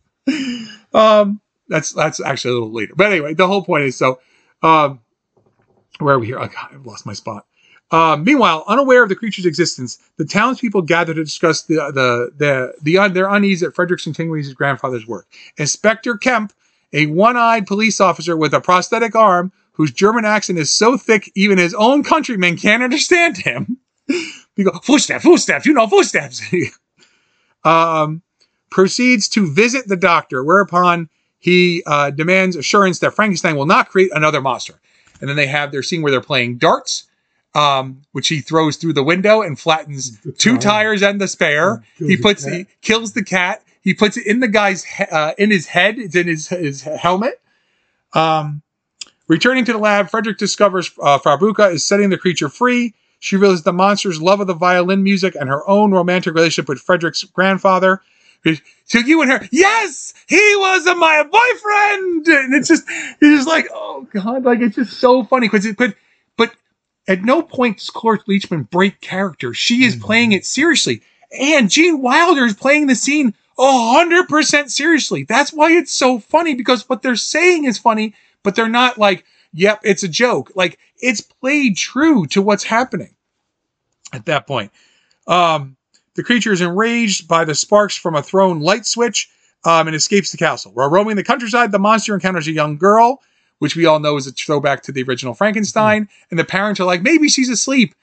That's actually a little later. But anyway, the whole point is where are we here? Oh, God, I've lost my spot. Meanwhile, unaware of the creature's existence, the townspeople gather to discuss their unease at Frederick's continuing his grandfather's work. Inspector Kemp, a one-eyed police officer with a prosthetic arm, whose German accent is so thick even his own countrymen can't understand him. You go, footsteps, footsteps. Proceeds to visit the doctor, whereupon he demands assurance that Frankenstein will not create another monster. And then they have their scene where they're playing darts, which he throws through the window and flattens 2 tires and the spare. He kills the cat. He puts it in the guy's in his head. It's in his helmet. Returning to the lab, Frederick discovers Farbuka is setting the creature free. She realizes the monster's love of the violin music and her own romantic relationship with Frederick's grandfather. So you and her, yes, he was my boyfriend. And it's just like, oh God, like it's just so funny but at no point does Cloris Leachman break character. She is playing it seriously, and Gene Wilder is playing the scene 100% seriously. That's why it's so funny, because what they're saying is funny, but they're not like, yep, it's a joke. Like, it's played true to what's happening at that point. The creature is enraged by the sparks from a thrown light switch and escapes the castle. While roaming the countryside, the monster encounters a young girl, which we all know is a throwback to the original Frankenstein. And the parents are like, maybe she's asleep.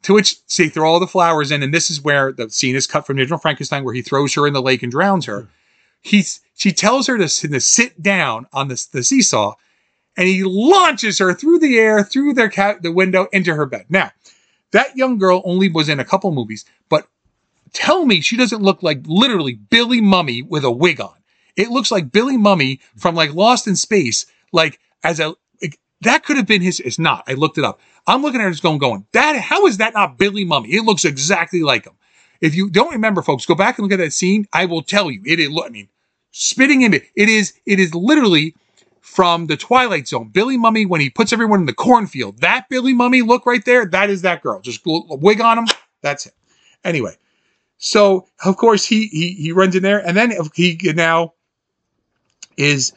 To which they throw all the flowers in, and this is where the scene is cut from the original Frankenstein, where he throws her in the lake and drowns her. She tells her to sit down on the seesaw, and he launches her through the air, through the window, into her bed. Now, that young girl only was in a couple movies, but tell me she doesn't look like literally Billy Mummy with a wig on. It looks like Billy Mummy from like Lost in Space, that could have been his. It's not. I looked it up. I'm looking at it going, how is that not Billy Mummy? It looks exactly like him. If you don't remember, folks, go back and look at that scene. I will tell you, spitting in it. It is literally from the Twilight Zone. Billy Mummy, when he puts everyone in the cornfield, that Billy Mummy look right there, that is that girl. Just a wig on him. That's it. Anyway, so of course he runs in there, and then he now is,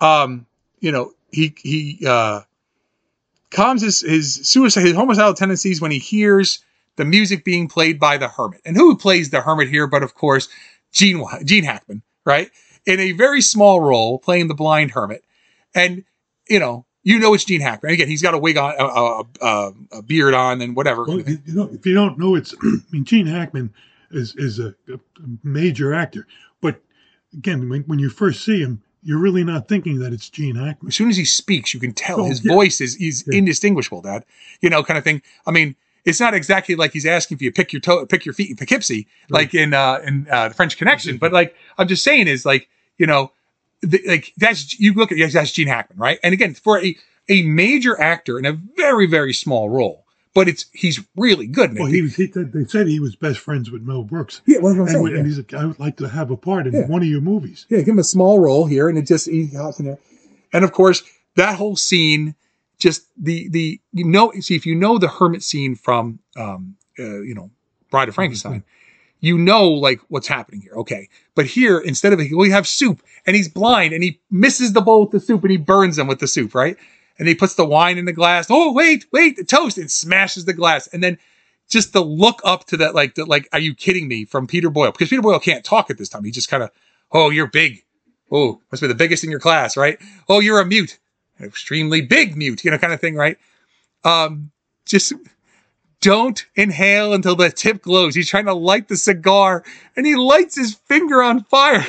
he calms his homicidal tendencies when he hears the music being played by the Hermit. And who plays the Hermit here? But of course, Gene Hackman, right? In a very small role, playing the blind Hermit. And, it's Gene Hackman. Again, he's got a wig on, a beard on, and whatever. Well, if you don't know, Gene Hackman is a major actor. But again, when you first see him, you're really not thinking that it's Gene Hackman. As soon as he speaks, you can tell his voice is indistinguishable, Dad. Kind of thing. I mean, it's not exactly like he's asking for you to pick your feet in Poughkeepsie, right, like in the French Connection. But like I'm just saying is that's, you look at, that's Gene Hackman, right? And again, for a major actor in a very, very small role, but he's really good in it. Well, they said he was best friends with Mel Brooks. Yeah, well, I'm saying, and he's like, I would like to have a part in one of your movies. Yeah, give him a small role here, and he hops in there. And of course, that whole scene, just see, if you know the Hermit scene from Bride of Frankenstein, like what's happening here. Okay. But here, instead of we have soup, and he's blind, and he misses the bowl with the soup, and he burns them with the soup, right? And he puts the wine in the glass. Oh, wait, the toast, and smashes the glass. And then just the look up to that, like, are you kidding me, from Peter Boyle? Because Peter Boyle can't talk at this time. He just kind of, oh, you're big. Oh, must be the biggest in your class, right? Oh, you're a mute. An extremely big mute, kind of thing, right? Just don't inhale until the tip glows. He's trying to light the cigar, and he lights his finger on fire.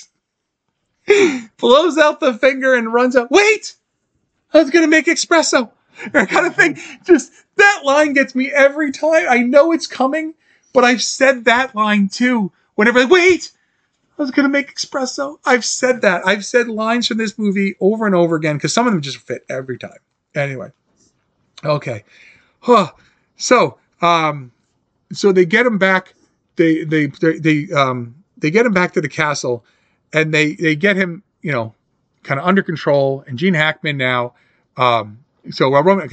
Blows out the finger and runs out. Wait! I was going to make espresso. That kind of thing. Just that line gets me every time. I know it's coming, but I've said that line too. Whenever, wait! I was going to make espresso. I've said that. I've said lines from this movie over and over again because some of them just fit every time. Anyway. Okay. So they get him back. They get him back to the castle, and they get him, kind of under control. And Gene Hackman now. Frederick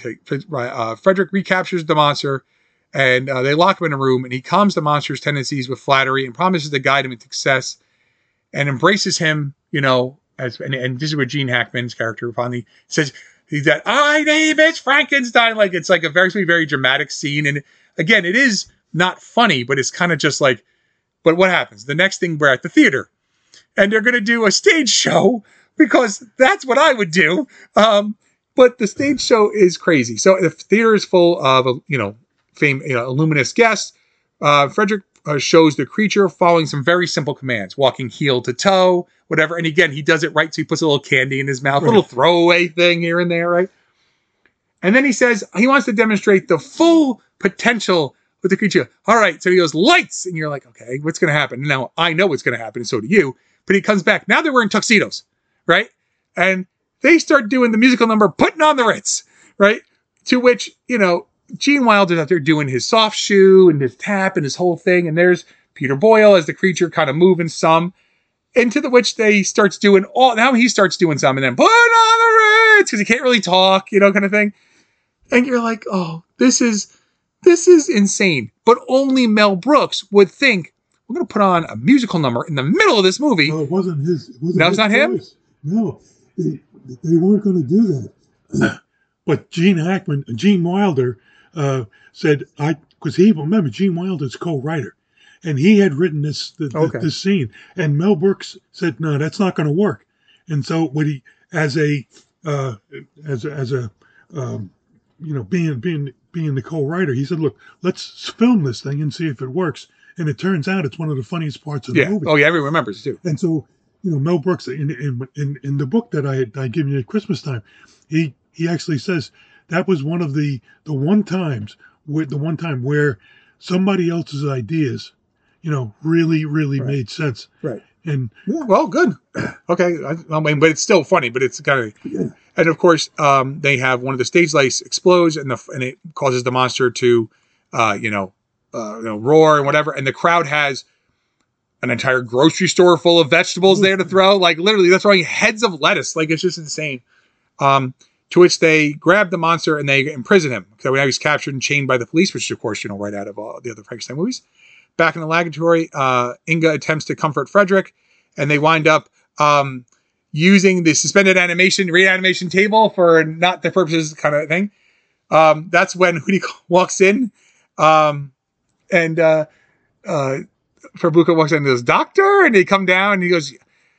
recaptures the monster, and they lock him in a room, and he calms the monster's tendencies with flattery and promises to guide him in success, and embraces him, and this is where Gene Hackman's character finally says, that my name is Frankenstein. Like, it's like a very, very dramatic scene. And again, it is not funny, but it's kind of just like, but what happens? The next thing, we're at the theater, and they're going to do a stage show because that's what I would do. But the stage show is crazy. So the theater is full of, luminous guests. Frederick shows the creature following some very simple commands, walking heel to toe, whatever. And again, he does it right. So he puts a little candy in his mouth, a little throwaway thing here and there, right? And then he says he wants to demonstrate the full potential with the creature. All right. So he goes, lights. And you're like, okay, what's going to happen? Now I know what's going to happen. And so do you. But he comes back. Now they're wearing tuxedos, right? And they start doing the musical number, Putting on the Ritz, right? To which, Gene Wilder's out there doing his soft shoe and his tap and his whole thing. And there's Peter Boyle as the creature kind of moving some. Into the which he starts doing some, and then Put on the Ritz, because he can't really talk, kind of thing. And you're like, oh, this is insane. But only Mel Brooks would think, we're going to put on a musical number in the middle of this movie. No, it wasn't his. No, it's not him? No, they weren't going to do that. But Gene Wilder said, because remember, Gene Wilder's co-writer, and he had written this scene, and Mel Brooks said, no, that's not going to work. And so as a being the co-writer, he said, "Look, let's film this thing and see if it works." And it turns out it's one of the funniest parts of the movie. Oh yeah, everyone remembers too. And so, Mel Brooks in the book that I give you at Christmas time, he actually says that was one of the one time where somebody else's ideas, really made sense. Right. And well, good. Okay. I mean, but it's still funny, but it's kind of, and of course, they have one of the stage lights explodes and it causes the monster to, roar and whatever. And the crowd has an entire grocery store full of vegetables there to throw. Like literally, they're throwing heads of lettuce. Like it's just insane. To which they grab the monster and they imprison him. So now he's captured and chained by the police, which is, of course, right out of all the other Frankenstein movies. Back in the laboratory, Inga attempts to comfort Frederick, and they wind up using the suspended reanimation table for not the purposes kind of thing. That's when Hootie walks in, and Farbuka walks in and goes, "Doctor," and they come down and he goes,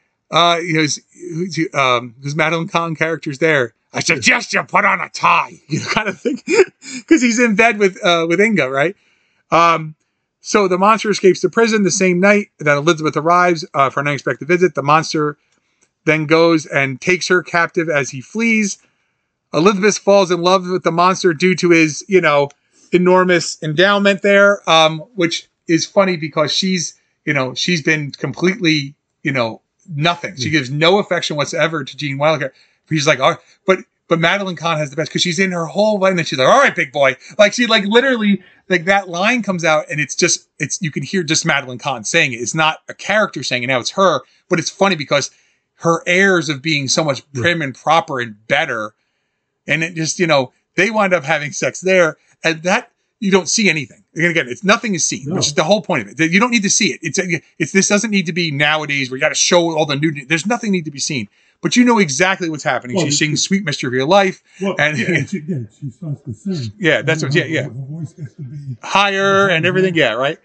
"Who's Madeline Kahn character's there? I suggest you put on a tie," kind of thing, because he's in bed with Inga, right? So the monster escapes the prison the same night that Elizabeth arrives for an unexpected visit. The monster then goes and takes her captive as he flees. Elizabeth falls in love with the monster due to his, enormous endowment there, which is funny because she's been completely, nothing. She gives no affection whatsoever to Gene Wilder. He's like, oh, but Madeline Kahn has the best because she's in her whole life and she's like, "All right, big boy." Like she literally that line comes out and it's you can hear just Madeline Kahn saying it. It's not a character saying it now, it's her. But it's funny because her airs of being so much prim and proper and better. And it just, they wind up having sex there and that you don't see anything. And again, nothing is seen, which is the whole point of it. You don't need to see it. This doesn't need to be nowadays where you got to show all the nudity. There's nothing need to be seen. But you know exactly what's happening. Well, she sings "Sweet Mystery of Your Life," and she starts to sing. Yeah, that's what. Yeah. Her voice gets to be higher and everything. Yeah, right.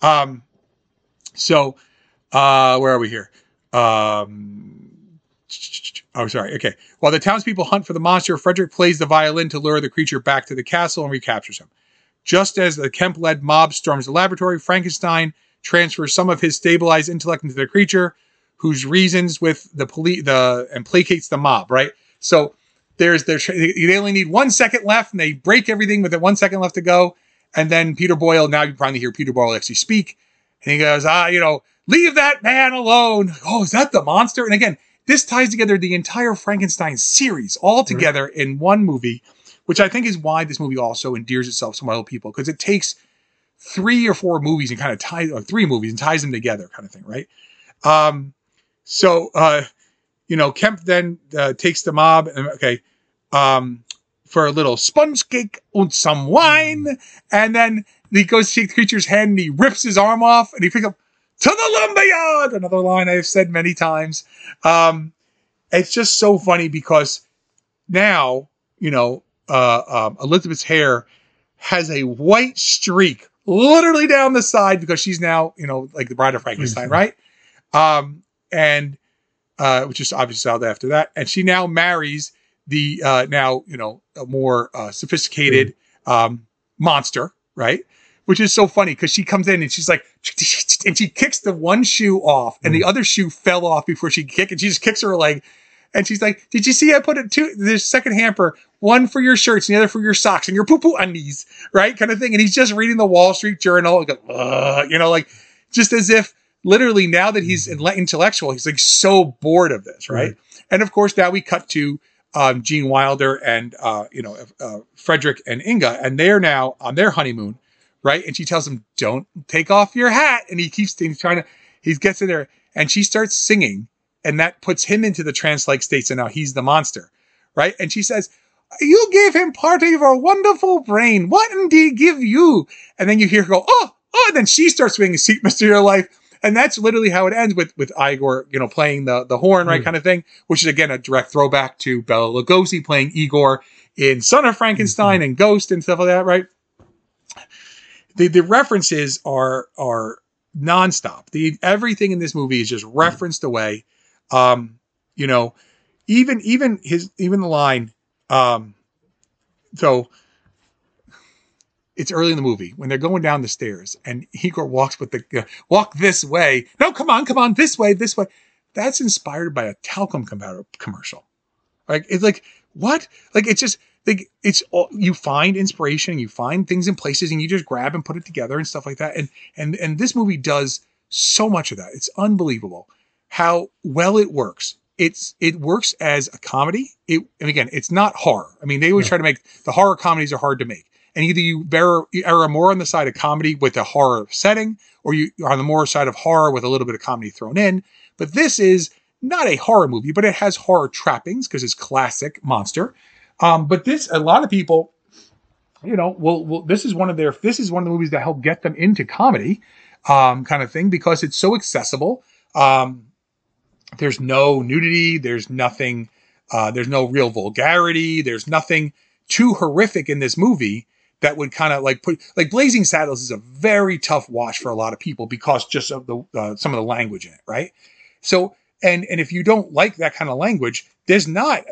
So, where are we here? Sorry. Okay. While the townspeople hunt for the monster, Frederick plays the violin to lure the creature back to the castle and recaptures him. Just as the Kemp-led mob storms the laboratory, Frankenstein transfers some of his stabilized intellect into the creature, whose reasons with the police and placates the mob, right? So they only need 1 second left, and they break everything with 1 second left to go. And then Peter Boyle, now you finally hear Peter Boyle actually speak, and he goes, "Leave that man alone." Oh, is that the monster? And again, this ties together the entire Frankenstein series all together in one movie, which I think is why this movie also endears itself to other people, because it takes 3 or 4 movies and kind of ties them together, kind of thing, right? So, Kemp then takes the mob for a little sponge cake and some wine. And then he goes to shake the creature's hand and he rips his arm off and he picks up "To the lumberyard," another line I've said many times. It's just so funny because now, Elizabeth's hair has a white streak literally down the side because she's now, like the Bride of Frankenstein, right? And which is obviously solved after that. And she now marries the a more sophisticated monster, right? Which is so funny because she comes in and she's like, and she kicks the one shoe off and the other shoe fell off before she kicked, and she just kicks her leg. And she's like, "Did you see I put there's second hamper, one for your shirts and the other for your socks and your poo-poo undies," right? Kind of thing. And he's just reading the Wall Street Journal, just as if literally now that he's intellectual, he's like so bored of this, right? And of course, now we cut to Gene Wilder and Frederick and Inga, and they're now on their honeymoon, right? And she tells him, "Don't take off your hat," and he keeps he gets in there, and she starts singing, and that puts him into the trance-like state. So now he's the monster, right? And she says, "You gave him part of your wonderful brain. What did he give you?" And then you hear her go, "Oh," and then she starts swinging "Sweet Mystery of Your Life." And that's literally how it ends with Igor, playing the horn, right, kind of thing, which is, again, a direct throwback to Bela Lugosi playing Igor in Son of Frankenstein and Ghost and stuff like that, right? The references are nonstop. Everything in this movie is just referenced away. Even the line, So it's early in the movie when they're going down the stairs and Igor walks with the walk this way. No, come on, this way. That's inspired by a talcum commercial. Like, it's like, what? Like, it's just like, it's all, you find inspiration, you find things in places and you just grab and put it together and stuff like that. And this movie does so much of that. It's unbelievable how well it works. It works as a comedy. And again, it's not horror. I mean, they always try to make the horror comedies are hard to make. And either you err more on the side of comedy with a horror setting, or you are on the more side of horror with a little bit of comedy thrown in. But this is not a horror movie, but it has horror trappings because it's classic monster. But a lot of people, this is one of the movies that help get them into comedy, kind of thing, because it's so accessible. There's no nudity. There's nothing. There's no real vulgarity. There's nothing too horrific in this movie that would kind of like Blazing Saddles is a very tough watch for a lot of people because just of the some of the language in it, right? So, and if you don't like that kind of language, there's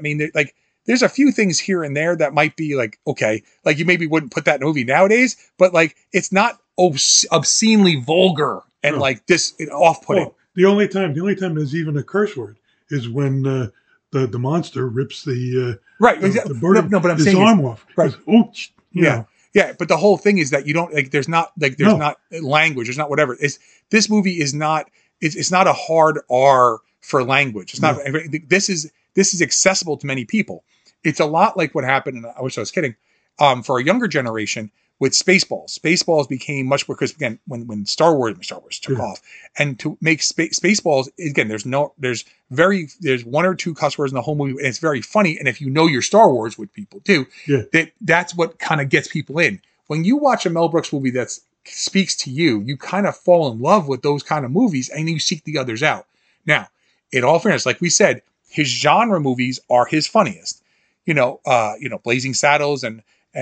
a few things here and there that might be like, okay, like you maybe wouldn't put that in a movie nowadays, but like it's not obscenely vulgar and like this off-putting. Well, the only time there's even a curse word is when the monster rips the bird but I'm his saying arm off. Right. Yeah. Yeah, but the whole thing is that you don't like. There's not language. There's not whatever. This movie is not. It's not a hard R for language. It's not. This is accessible to many people. It's a lot like what happened. And I wish I was kidding. For a younger generation with Spaceballs. Spaceballs became much more because again, when Star Wars took off, and to make Spaceballs again, there's one or two cuss words in the whole movie, and it's very funny. And if you know your Star Wars, which people do, that's what kind of gets people in. When you watch a Mel Brooks movie that speaks to you, you kind of fall in love with those kind of movies, and you seek the others out. Now, in all fairness, like we said, his genre movies are his funniest. Blazing Saddles and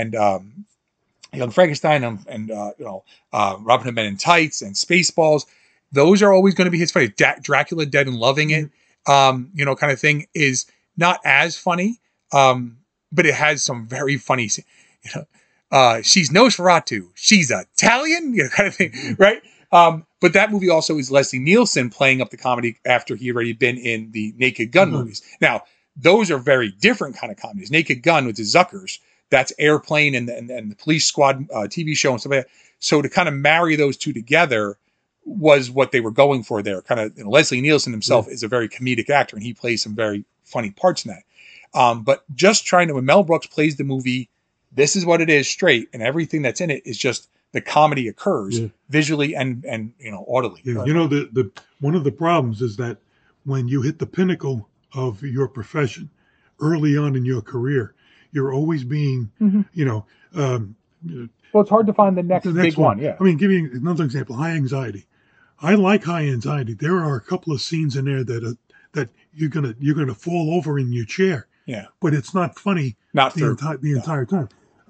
Young Frankenstein and Robin Hood Men in Tights and Spaceballs. Those are always going to be his funny. Dracula Dead and Loving It, kind of thing is not as funny, but it has some very funny, she's Nosferatu, she's Italian, kind of thing, right? But that movie also is Leslie Nielsen playing up the comedy after he had already been in the Naked Gun movies. Now, those are very different kind of comedies. Naked Gun with the Zuckers, that's Airplane and the Police Squad TV show and stuff like that. So to kind of marry those two together was what they were going for there. Kind of Leslie Nielsen himself is a very comedic actor, and he plays some very funny parts in that. But just when Mel Brooks plays the movie, this is what it is straight, and everything that's in it is just the comedy occurs visually and audibly. Yeah. The one of the problems is that when you hit the pinnacle of your profession early on in your career, you're always being, well, it's hard to find the next big one. Yeah. I mean, give you another example, High Anxiety. I like High Anxiety. There are a couple of scenes in there that you're gonna fall over in your chair. Yeah. But it's not funny the entire time.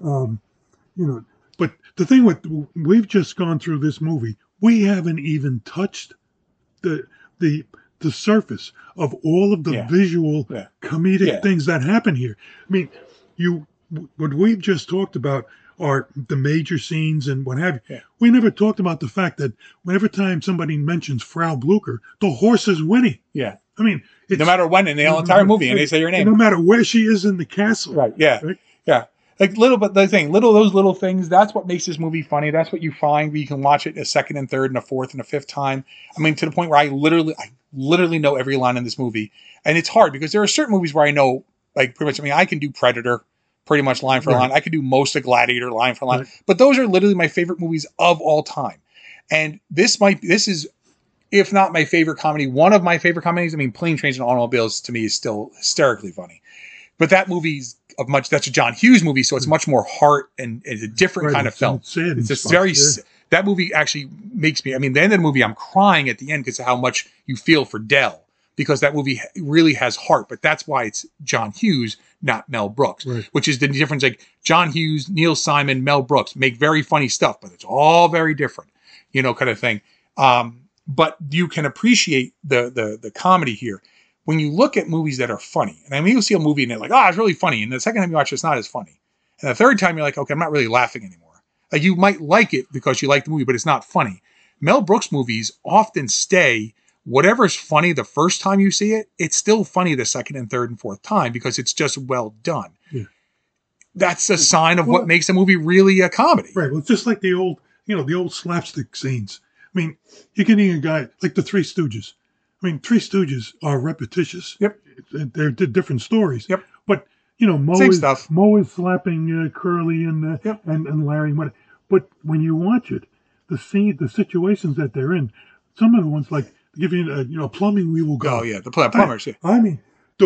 But the thing we've just gone through this movie, we haven't even touched the surface of all of the visual comedic things that happen here. I mean, what we've just talked about are the major scenes and what have you. Yeah. We never talked about the fact that whenever time somebody mentions Frau Blucher, the horse is winning. Yeah. I mean, no matter when in the entire movie, and they say your name. No matter where she is in the castle. Right. Yeah. Right? Yeah. Like those little things, that's what makes this movie funny. That's what you find where you can watch it a second and third and a fourth and a fifth time. I mean, to the point where I literally know every line in this movie. And it's hard because there are certain movies where I know, like pretty much, I can do Predator pretty much line for line. I can do most of Gladiator line for line. Right. But those are literally my favorite movies of all time. And this is, if not my favorite comedy, one of my favorite comedies. I mean, Plane, Trains, and Automobiles to me is still hysterically funny. But that movie's that's a John Hughes movie, so it's much more heart and it's a different kind of film. It's just that movie actually makes me, the end of the movie, I'm crying at the end because of how much you feel for Dell, because that movie really has heart, but that's why it's John Hughes, not Mel Brooks, which is the difference. Like John Hughes, Neil Simon, Mel Brooks make very funny stuff, but it's all very different, kind of thing. But you can appreciate the comedy here. When you look at movies that are funny, and you'll see a movie and it's like, it's really funny. And the second time you watch it, it's not as funny. And the third time, you're like, okay, I'm not really laughing anymore. Like, you might like it because you like the movie, but it's not funny. Mel Brooks movies often stay, whatever's funny the first time you see it, it's still funny the second and third and fourth time because it's just well done. Yeah. That's a sign of what makes a movie really a comedy. Right. Well, it's just like the old slapstick scenes. I mean, you're getting a guy like the Three Stooges. I mean, Three Stooges are repetitious. Yep. They're different stories. Yep. But, Mo is slapping Curly and Larry. But when you watch it, the situations that they're in, some of the ones like give you plumbing, we will go. Oh yeah, the plumbers. I mean,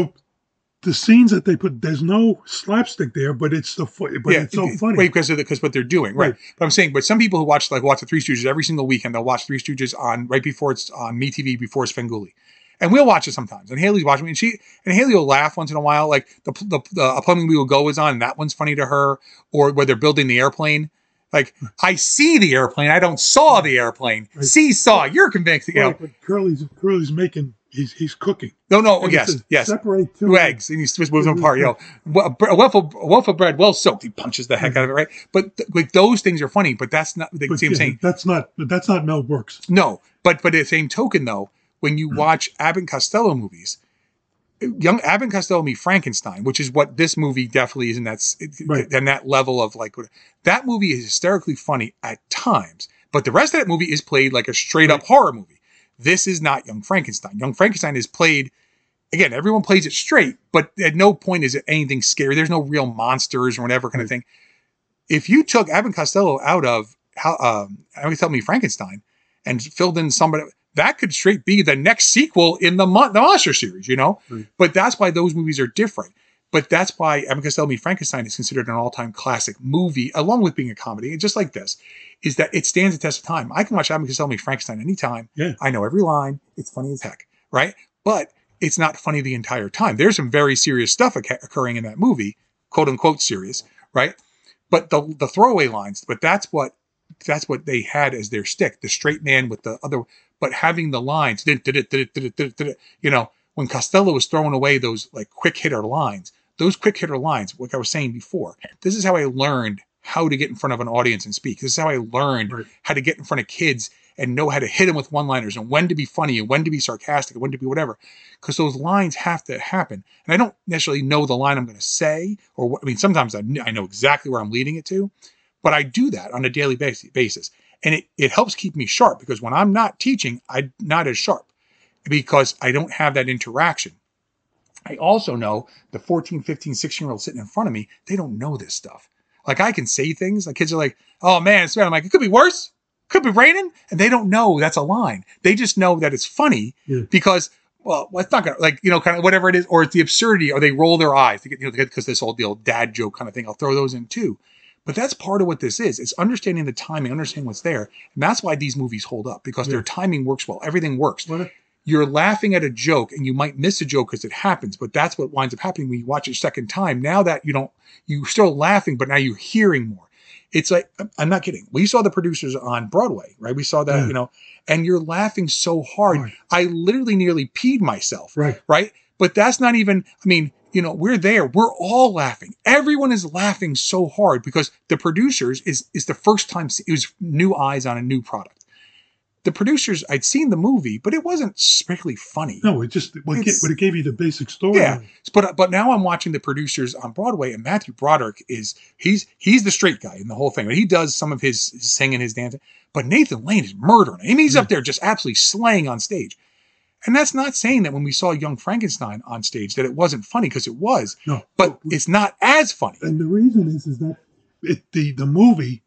the scenes that they put, there's no slapstick there, but it's so funny. Wait, because what they're doing, right? But I'm saying, but some people who watch the Three Stooges every single weekend, they'll watch Three Stooges right before it's on MeTV before Svengoolie. And we'll watch it sometimes. And Haley's watching me, and Haley will laugh once in a while, like the plumbing we will go is on, and that one's funny to her, or where they're building the airplane. Like, I see the airplane, I don't saw the airplane. Right. See-saw, you're convinced. But Curly's making, he's cooking. No, yes. Separate two eggs, and he just moves them apart. A loaf of bread, well soaked. He punches the heck out of it, right? But those things are funny. But that's not. I'm saying that's not Mel Brooks. No, but at the same token, though, when you watch Abbott and Costello movies, young Abbott and Costello meet Frankenstein, which is what this movie definitely is, and that level of like that movie is hysterically funny at times. But the rest of that movie is played like a straight up horror movie. This is not Young Frankenstein. Young Frankenstein is played, again, everyone plays it straight, but at no point is it anything scary. There's no real monsters or whatever kind of thing. If you took Abbott and Costello out of Tell Me Frankenstein and filled in somebody, that could straight be the next sequel in the Monster series, Right. But that's why those movies are different. But that's why Abbott and Costello Meet Frankenstein is considered an all-time classic movie, along with being a comedy. And just like this, is that it stands the test of time. I can watch Abbott and Costello Meet Frankenstein anytime. Yeah. I know every line. It's funny as heck, right? But it's not funny the entire time. There's some very serious stuff occurring in that movie, quote unquote serious, right? But the throwaway lines. But that's what they had as their stick. The straight man with the other, but having the lines, when Costello was throwing away those like quick hitter lines, like I was saying before, this is how I learned how to get in front of an audience and speak. This is how I learned how to get in front of kids and know how to hit them with one-liners and when to be funny and when to be sarcastic and when to be whatever. Because those lines have to happen. And I don't necessarily know the line I'm going to say, sometimes I know exactly where I'm leading it to, but I do that on a daily basis. And it helps keep me sharp, because when I'm not teaching, I'm not as sharp because I don't have that interaction. I also know the 14, 15, 16-year-olds sitting in front of me, they don't know this stuff. Like, I can say things, like kids are like, oh man, it's bad. I'm like, it could be worse. Could be raining. And they don't know that's a line. They just know that it's funny because, well, it's not going to, kind of whatever it is, or it's the absurdity, or they roll their eyes because this whole deal, dad joke kind of thing. I'll throw those in too. But that's part of what this is. It's understanding the timing, understanding what's there. And that's why these movies hold up, because their timing works well. Everything works. You're laughing at a joke and you might miss a joke because it happens, but that's what winds up happening when you watch it a second time. Now that you're still laughing, but now you're hearing more. It's like, I'm not kidding. We saw The Producers on Broadway, right? We saw that, and you're laughing so hard. Right. I literally nearly peed myself. Right. But that's not even, we're there. We're all laughing. Everyone is laughing so hard because The Producers is the first time it was new eyes on a new product. The Producers, I'd seen the movie, but it wasn't strictly funny. No, it gave you the basic story. Yeah, but now I'm watching The Producers on Broadway, and Matthew Broderick he's the straight guy in the whole thing. He does some of his singing, his dancing, but Nathan Lane is murdering him. He's up there just absolutely slaying on stage. And that's not saying that when we saw Young Frankenstein on stage that it wasn't funny, because it was. No, but it's not as funny. And the reason is that the movie,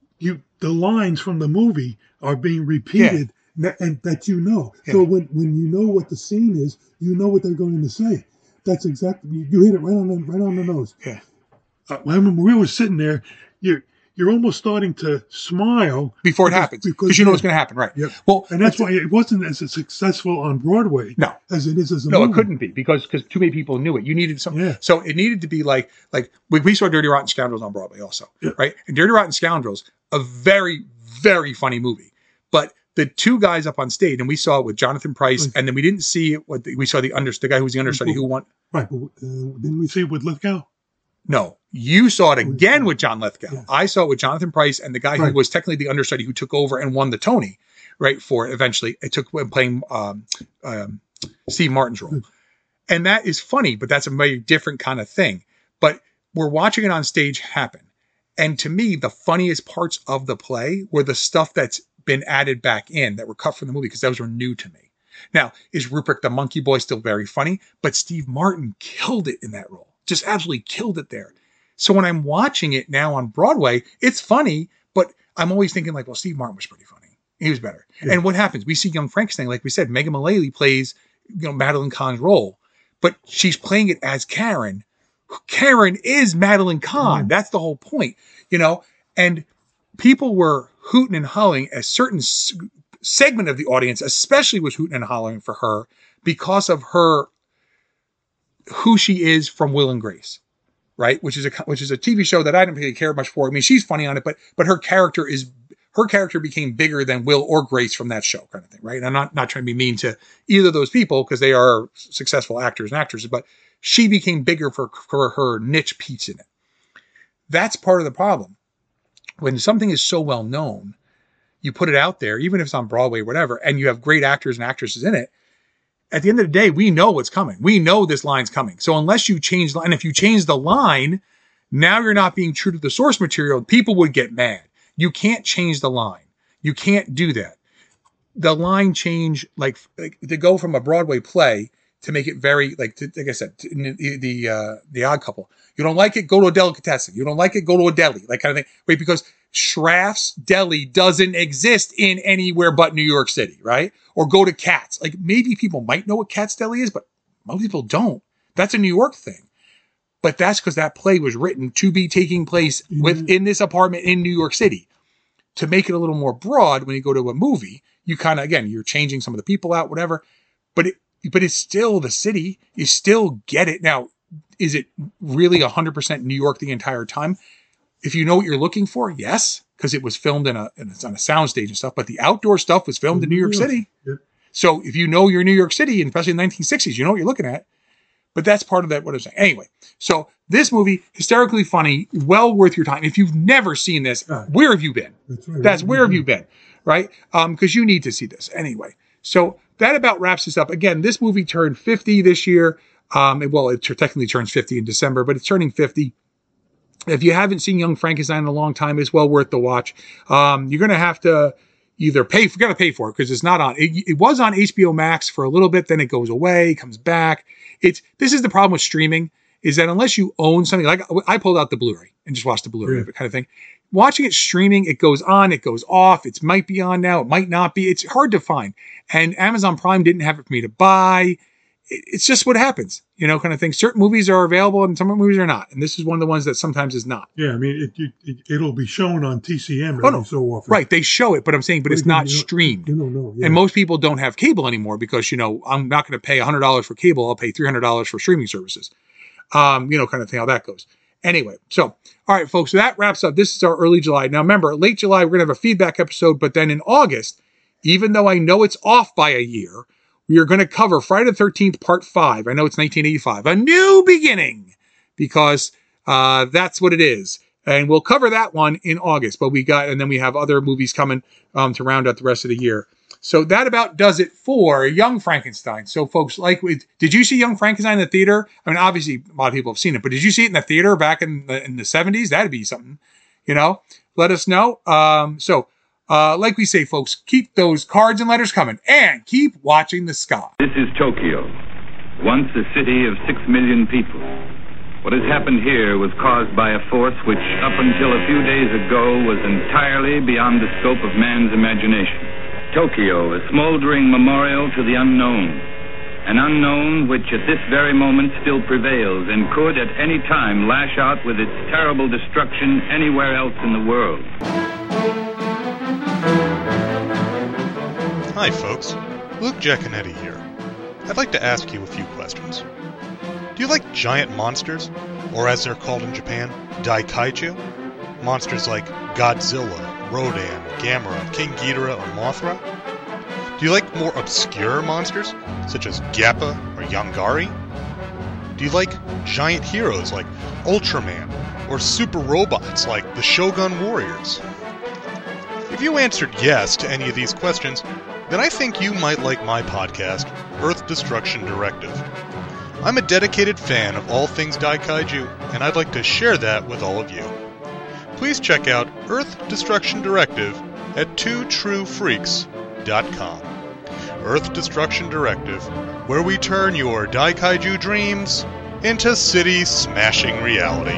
the lines from the movie are being repeated, and that So when you know what the scene is, you know what they're going to say. That's exactly, you hit it right on the nose. Yeah. When we were sitting there, you're almost starting to smile before it happens, because you know what's going to happen, right? Yeah. Well, and that's why it wasn't as successful on Broadway as it is as a movie. No, it couldn't be because too many people knew it. You needed something. Yeah. So it needed to be like we saw Dirty Rotten Scoundrels on Broadway also, right? And Dirty Rotten Scoundrels, a very, very funny movie. But the two guys up on stage, and we saw it with Jonathan Pryce, and then we didn't see it. We saw the guy who was the understudy who won. Right. Didn't we see it with Lithgow? No, you saw it again with John Lithgow. Yeah. I saw it with Jonathan Pryce and the guy who was technically the understudy who took over and won the Tony, right? For it eventually, it took playing Steve Martin's role. And that is funny, but that's a very different kind of thing. But we're watching it on stage happen. And to me, the funniest parts of the play were the stuff that's been added back in that were cut from the movie because those were new to me. Now, is Rupert the Monkey Boy still very funny? But Steve Martin killed it in that role. Just absolutely killed it there. So when I'm watching it now on Broadway, it's funny, but I'm always thinking like, well, Steve Martin was pretty funny. He was better. Yeah. And what happens? We see Young Frankenstein, like we said, Megan Mullally plays, Madeline Kahn's role, but she's playing it as Karen. Karen is Madeline Kahn. That's the whole point, and people were hooting and hollering. A certain segment of the audience, especially, was hooting and hollering for her because of who she is from Will and Grace, right? Which is a TV show that I didn't really care much for. I mean, she's funny on it, but her character became bigger than Will or Grace from that show, kind of thing, right? And I'm not trying to be mean to either of those people because they are successful actors and actresses, but she became bigger for her niche piece in it. That's part of the problem. When something is so well known, you put it out there, even if it's on Broadway or whatever, and you have great actors and actresses in it, at the end of the day, we know what's coming. We know this line's coming. So unless you change, and if you change the line, now you're not being true to the source material. People would get mad. You can't change the line. You can't do that. The line change, like to go from a Broadway play to make it very, like I said, the Odd Couple. You don't like it, go to a delicatessen. You don't like it, go to a deli, like kind of thing. Wait, because Schraff's Deli doesn't exist in anywhere but New York City, right? Or go to Katz. Like maybe people might know what Katz Deli is, but most people don't. That's a New York thing. But that's because that play was written to be taking place within this apartment in New York City. To make it a little more broad, when you go to a movie, you kind of, again, you're changing some of the people out, whatever. But it's still the city. You still get it. Now, is it really 100% New York the entire time? If you know what you're looking for, yes, because it was filmed on a soundstage and stuff. But the outdoor stuff was filmed in New York City. Yeah. So if you know you're New York City, and especially in the 1960s, you know what you're looking at. But that's part of that, what I'm saying. Anyway, so this movie, hysterically funny, well worth your time. If you've never seen this, where have you been? That's where have you been, right? Because you need to see this. Anyway, so that about wraps this up. Again, this movie turned 50 this year. It technically turns 50 in December, but it's turning 50. If you haven't seen Young Frankenstein in a long time, it's well worth the watch. You're going to have to either pay for it because it's not on. It was on HBO Max for a little bit, then it goes away, comes back. This is the problem with streaming, is that unless you own something, like I pulled out the Blu-ray and just watched the Blu-ray of it kind of thing. Watching it streaming, it goes on, it goes off. It might be on now, it might not be. It's hard to find. And Amazon Prime didn't have it for me to buy. It's just what happens, kind of thing. Certain movies are available and some movies are not. And this is one of the ones that sometimes is not. Yeah, I mean, it'll be shown on TCM so often. Right, they show it, but I'm saying, it's not streamed. Yeah. And most people don't have cable anymore because, I'm not going to pay $100 for cable. I'll pay $300 for streaming services. Kind of thing, how that goes. Anyway, so, all right, folks, so that wraps up. This is our early July. Now, remember, late July, we're going to have a feedback episode, but then in August, even though I know it's off by a year, we are going to cover Friday the 13th, Part 5. I know it's 1985. A New Beginning, because that's what it is. And we'll cover that one in August. But and then we have other movies coming to round out the rest of the year. So that about does it for Young Frankenstein. So folks, did you see Young Frankenstein in the theater? I mean, obviously a lot of people have seen it, but did you see it in the theater back in the 70s? That'd be something, let us know. Like we say, folks, keep those cards and letters coming and keep watching the sky. This is Tokyo, once a city of 6 million people. What has happened here was caused by a force which, up until a few days ago, was entirely beyond the scope of man's imagination. Tokyo, a smoldering memorial to the unknown. An unknown which at this very moment still prevails and could at any time lash out with its terrible destruction anywhere else in the world. Hi folks, Luke Giaconetti here. I'd like to ask you a few questions. Do you like giant monsters, or as they're called in Japan, Daikaiju? Monsters like Godzilla, Rodan, Gamera, King Ghidorah, or Mothra? Do you like more obscure monsters, such as Gappa or Yongari? Do you like giant heroes like Ultraman, or super robots like the Shogun Warriors? If you answered yes to any of these questions, then I think you might like my podcast, Earth Destruction Directive. I'm a dedicated fan of all things Daikaiju, and I'd like to share that with all of you. Please check out Earth Destruction Directive at twotruefreaks.com. Earth Destruction Directive, where we turn your Daikaiju dreams into city-smashing reality.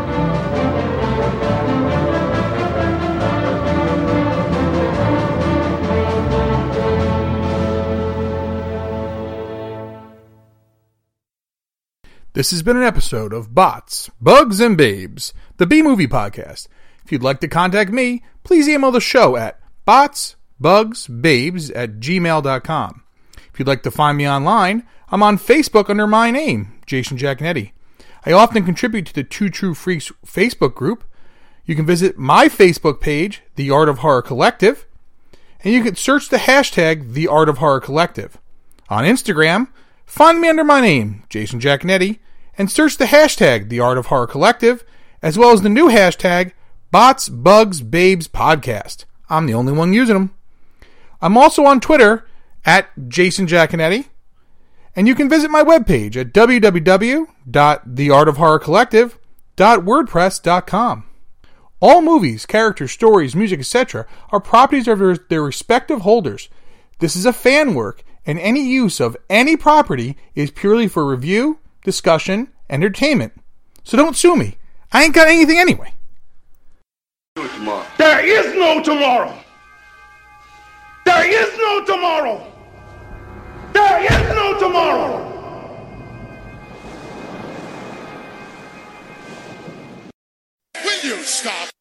This has been an episode of Bots, Bugs, and Babes, the B-Movie Podcast. If you'd like to contact me, please email the show at botsbugsbabes@gmail.com. If you'd like to find me online, I'm on Facebook under my name, Jason Giaconetti. I often contribute to the Two True Freaks Facebook group. You can visit my Facebook page, The Art of Horror Collective, and you can search the hashtag The Art of Horror Collective. On Instagram, find me under my name, Jason Giaconetti, and search the hashtag The Art of Horror Collective, as well as the new hashtag Bots, Bugs, Babes Podcast. I'm the only one using them. I'm also on Twitter at Jason Giaconetti, and you can visit my webpage at www.theartofhorrorcollective.wordpress.com. All movies, characters, stories, music, etc. are properties of their respective holders. This is a fan work, and any use of any property is purely for review, discussion, entertainment. So don't sue me. I ain't got anything anyway. There is no tomorrow. There is no tomorrow. There is no tomorrow. Will you stop?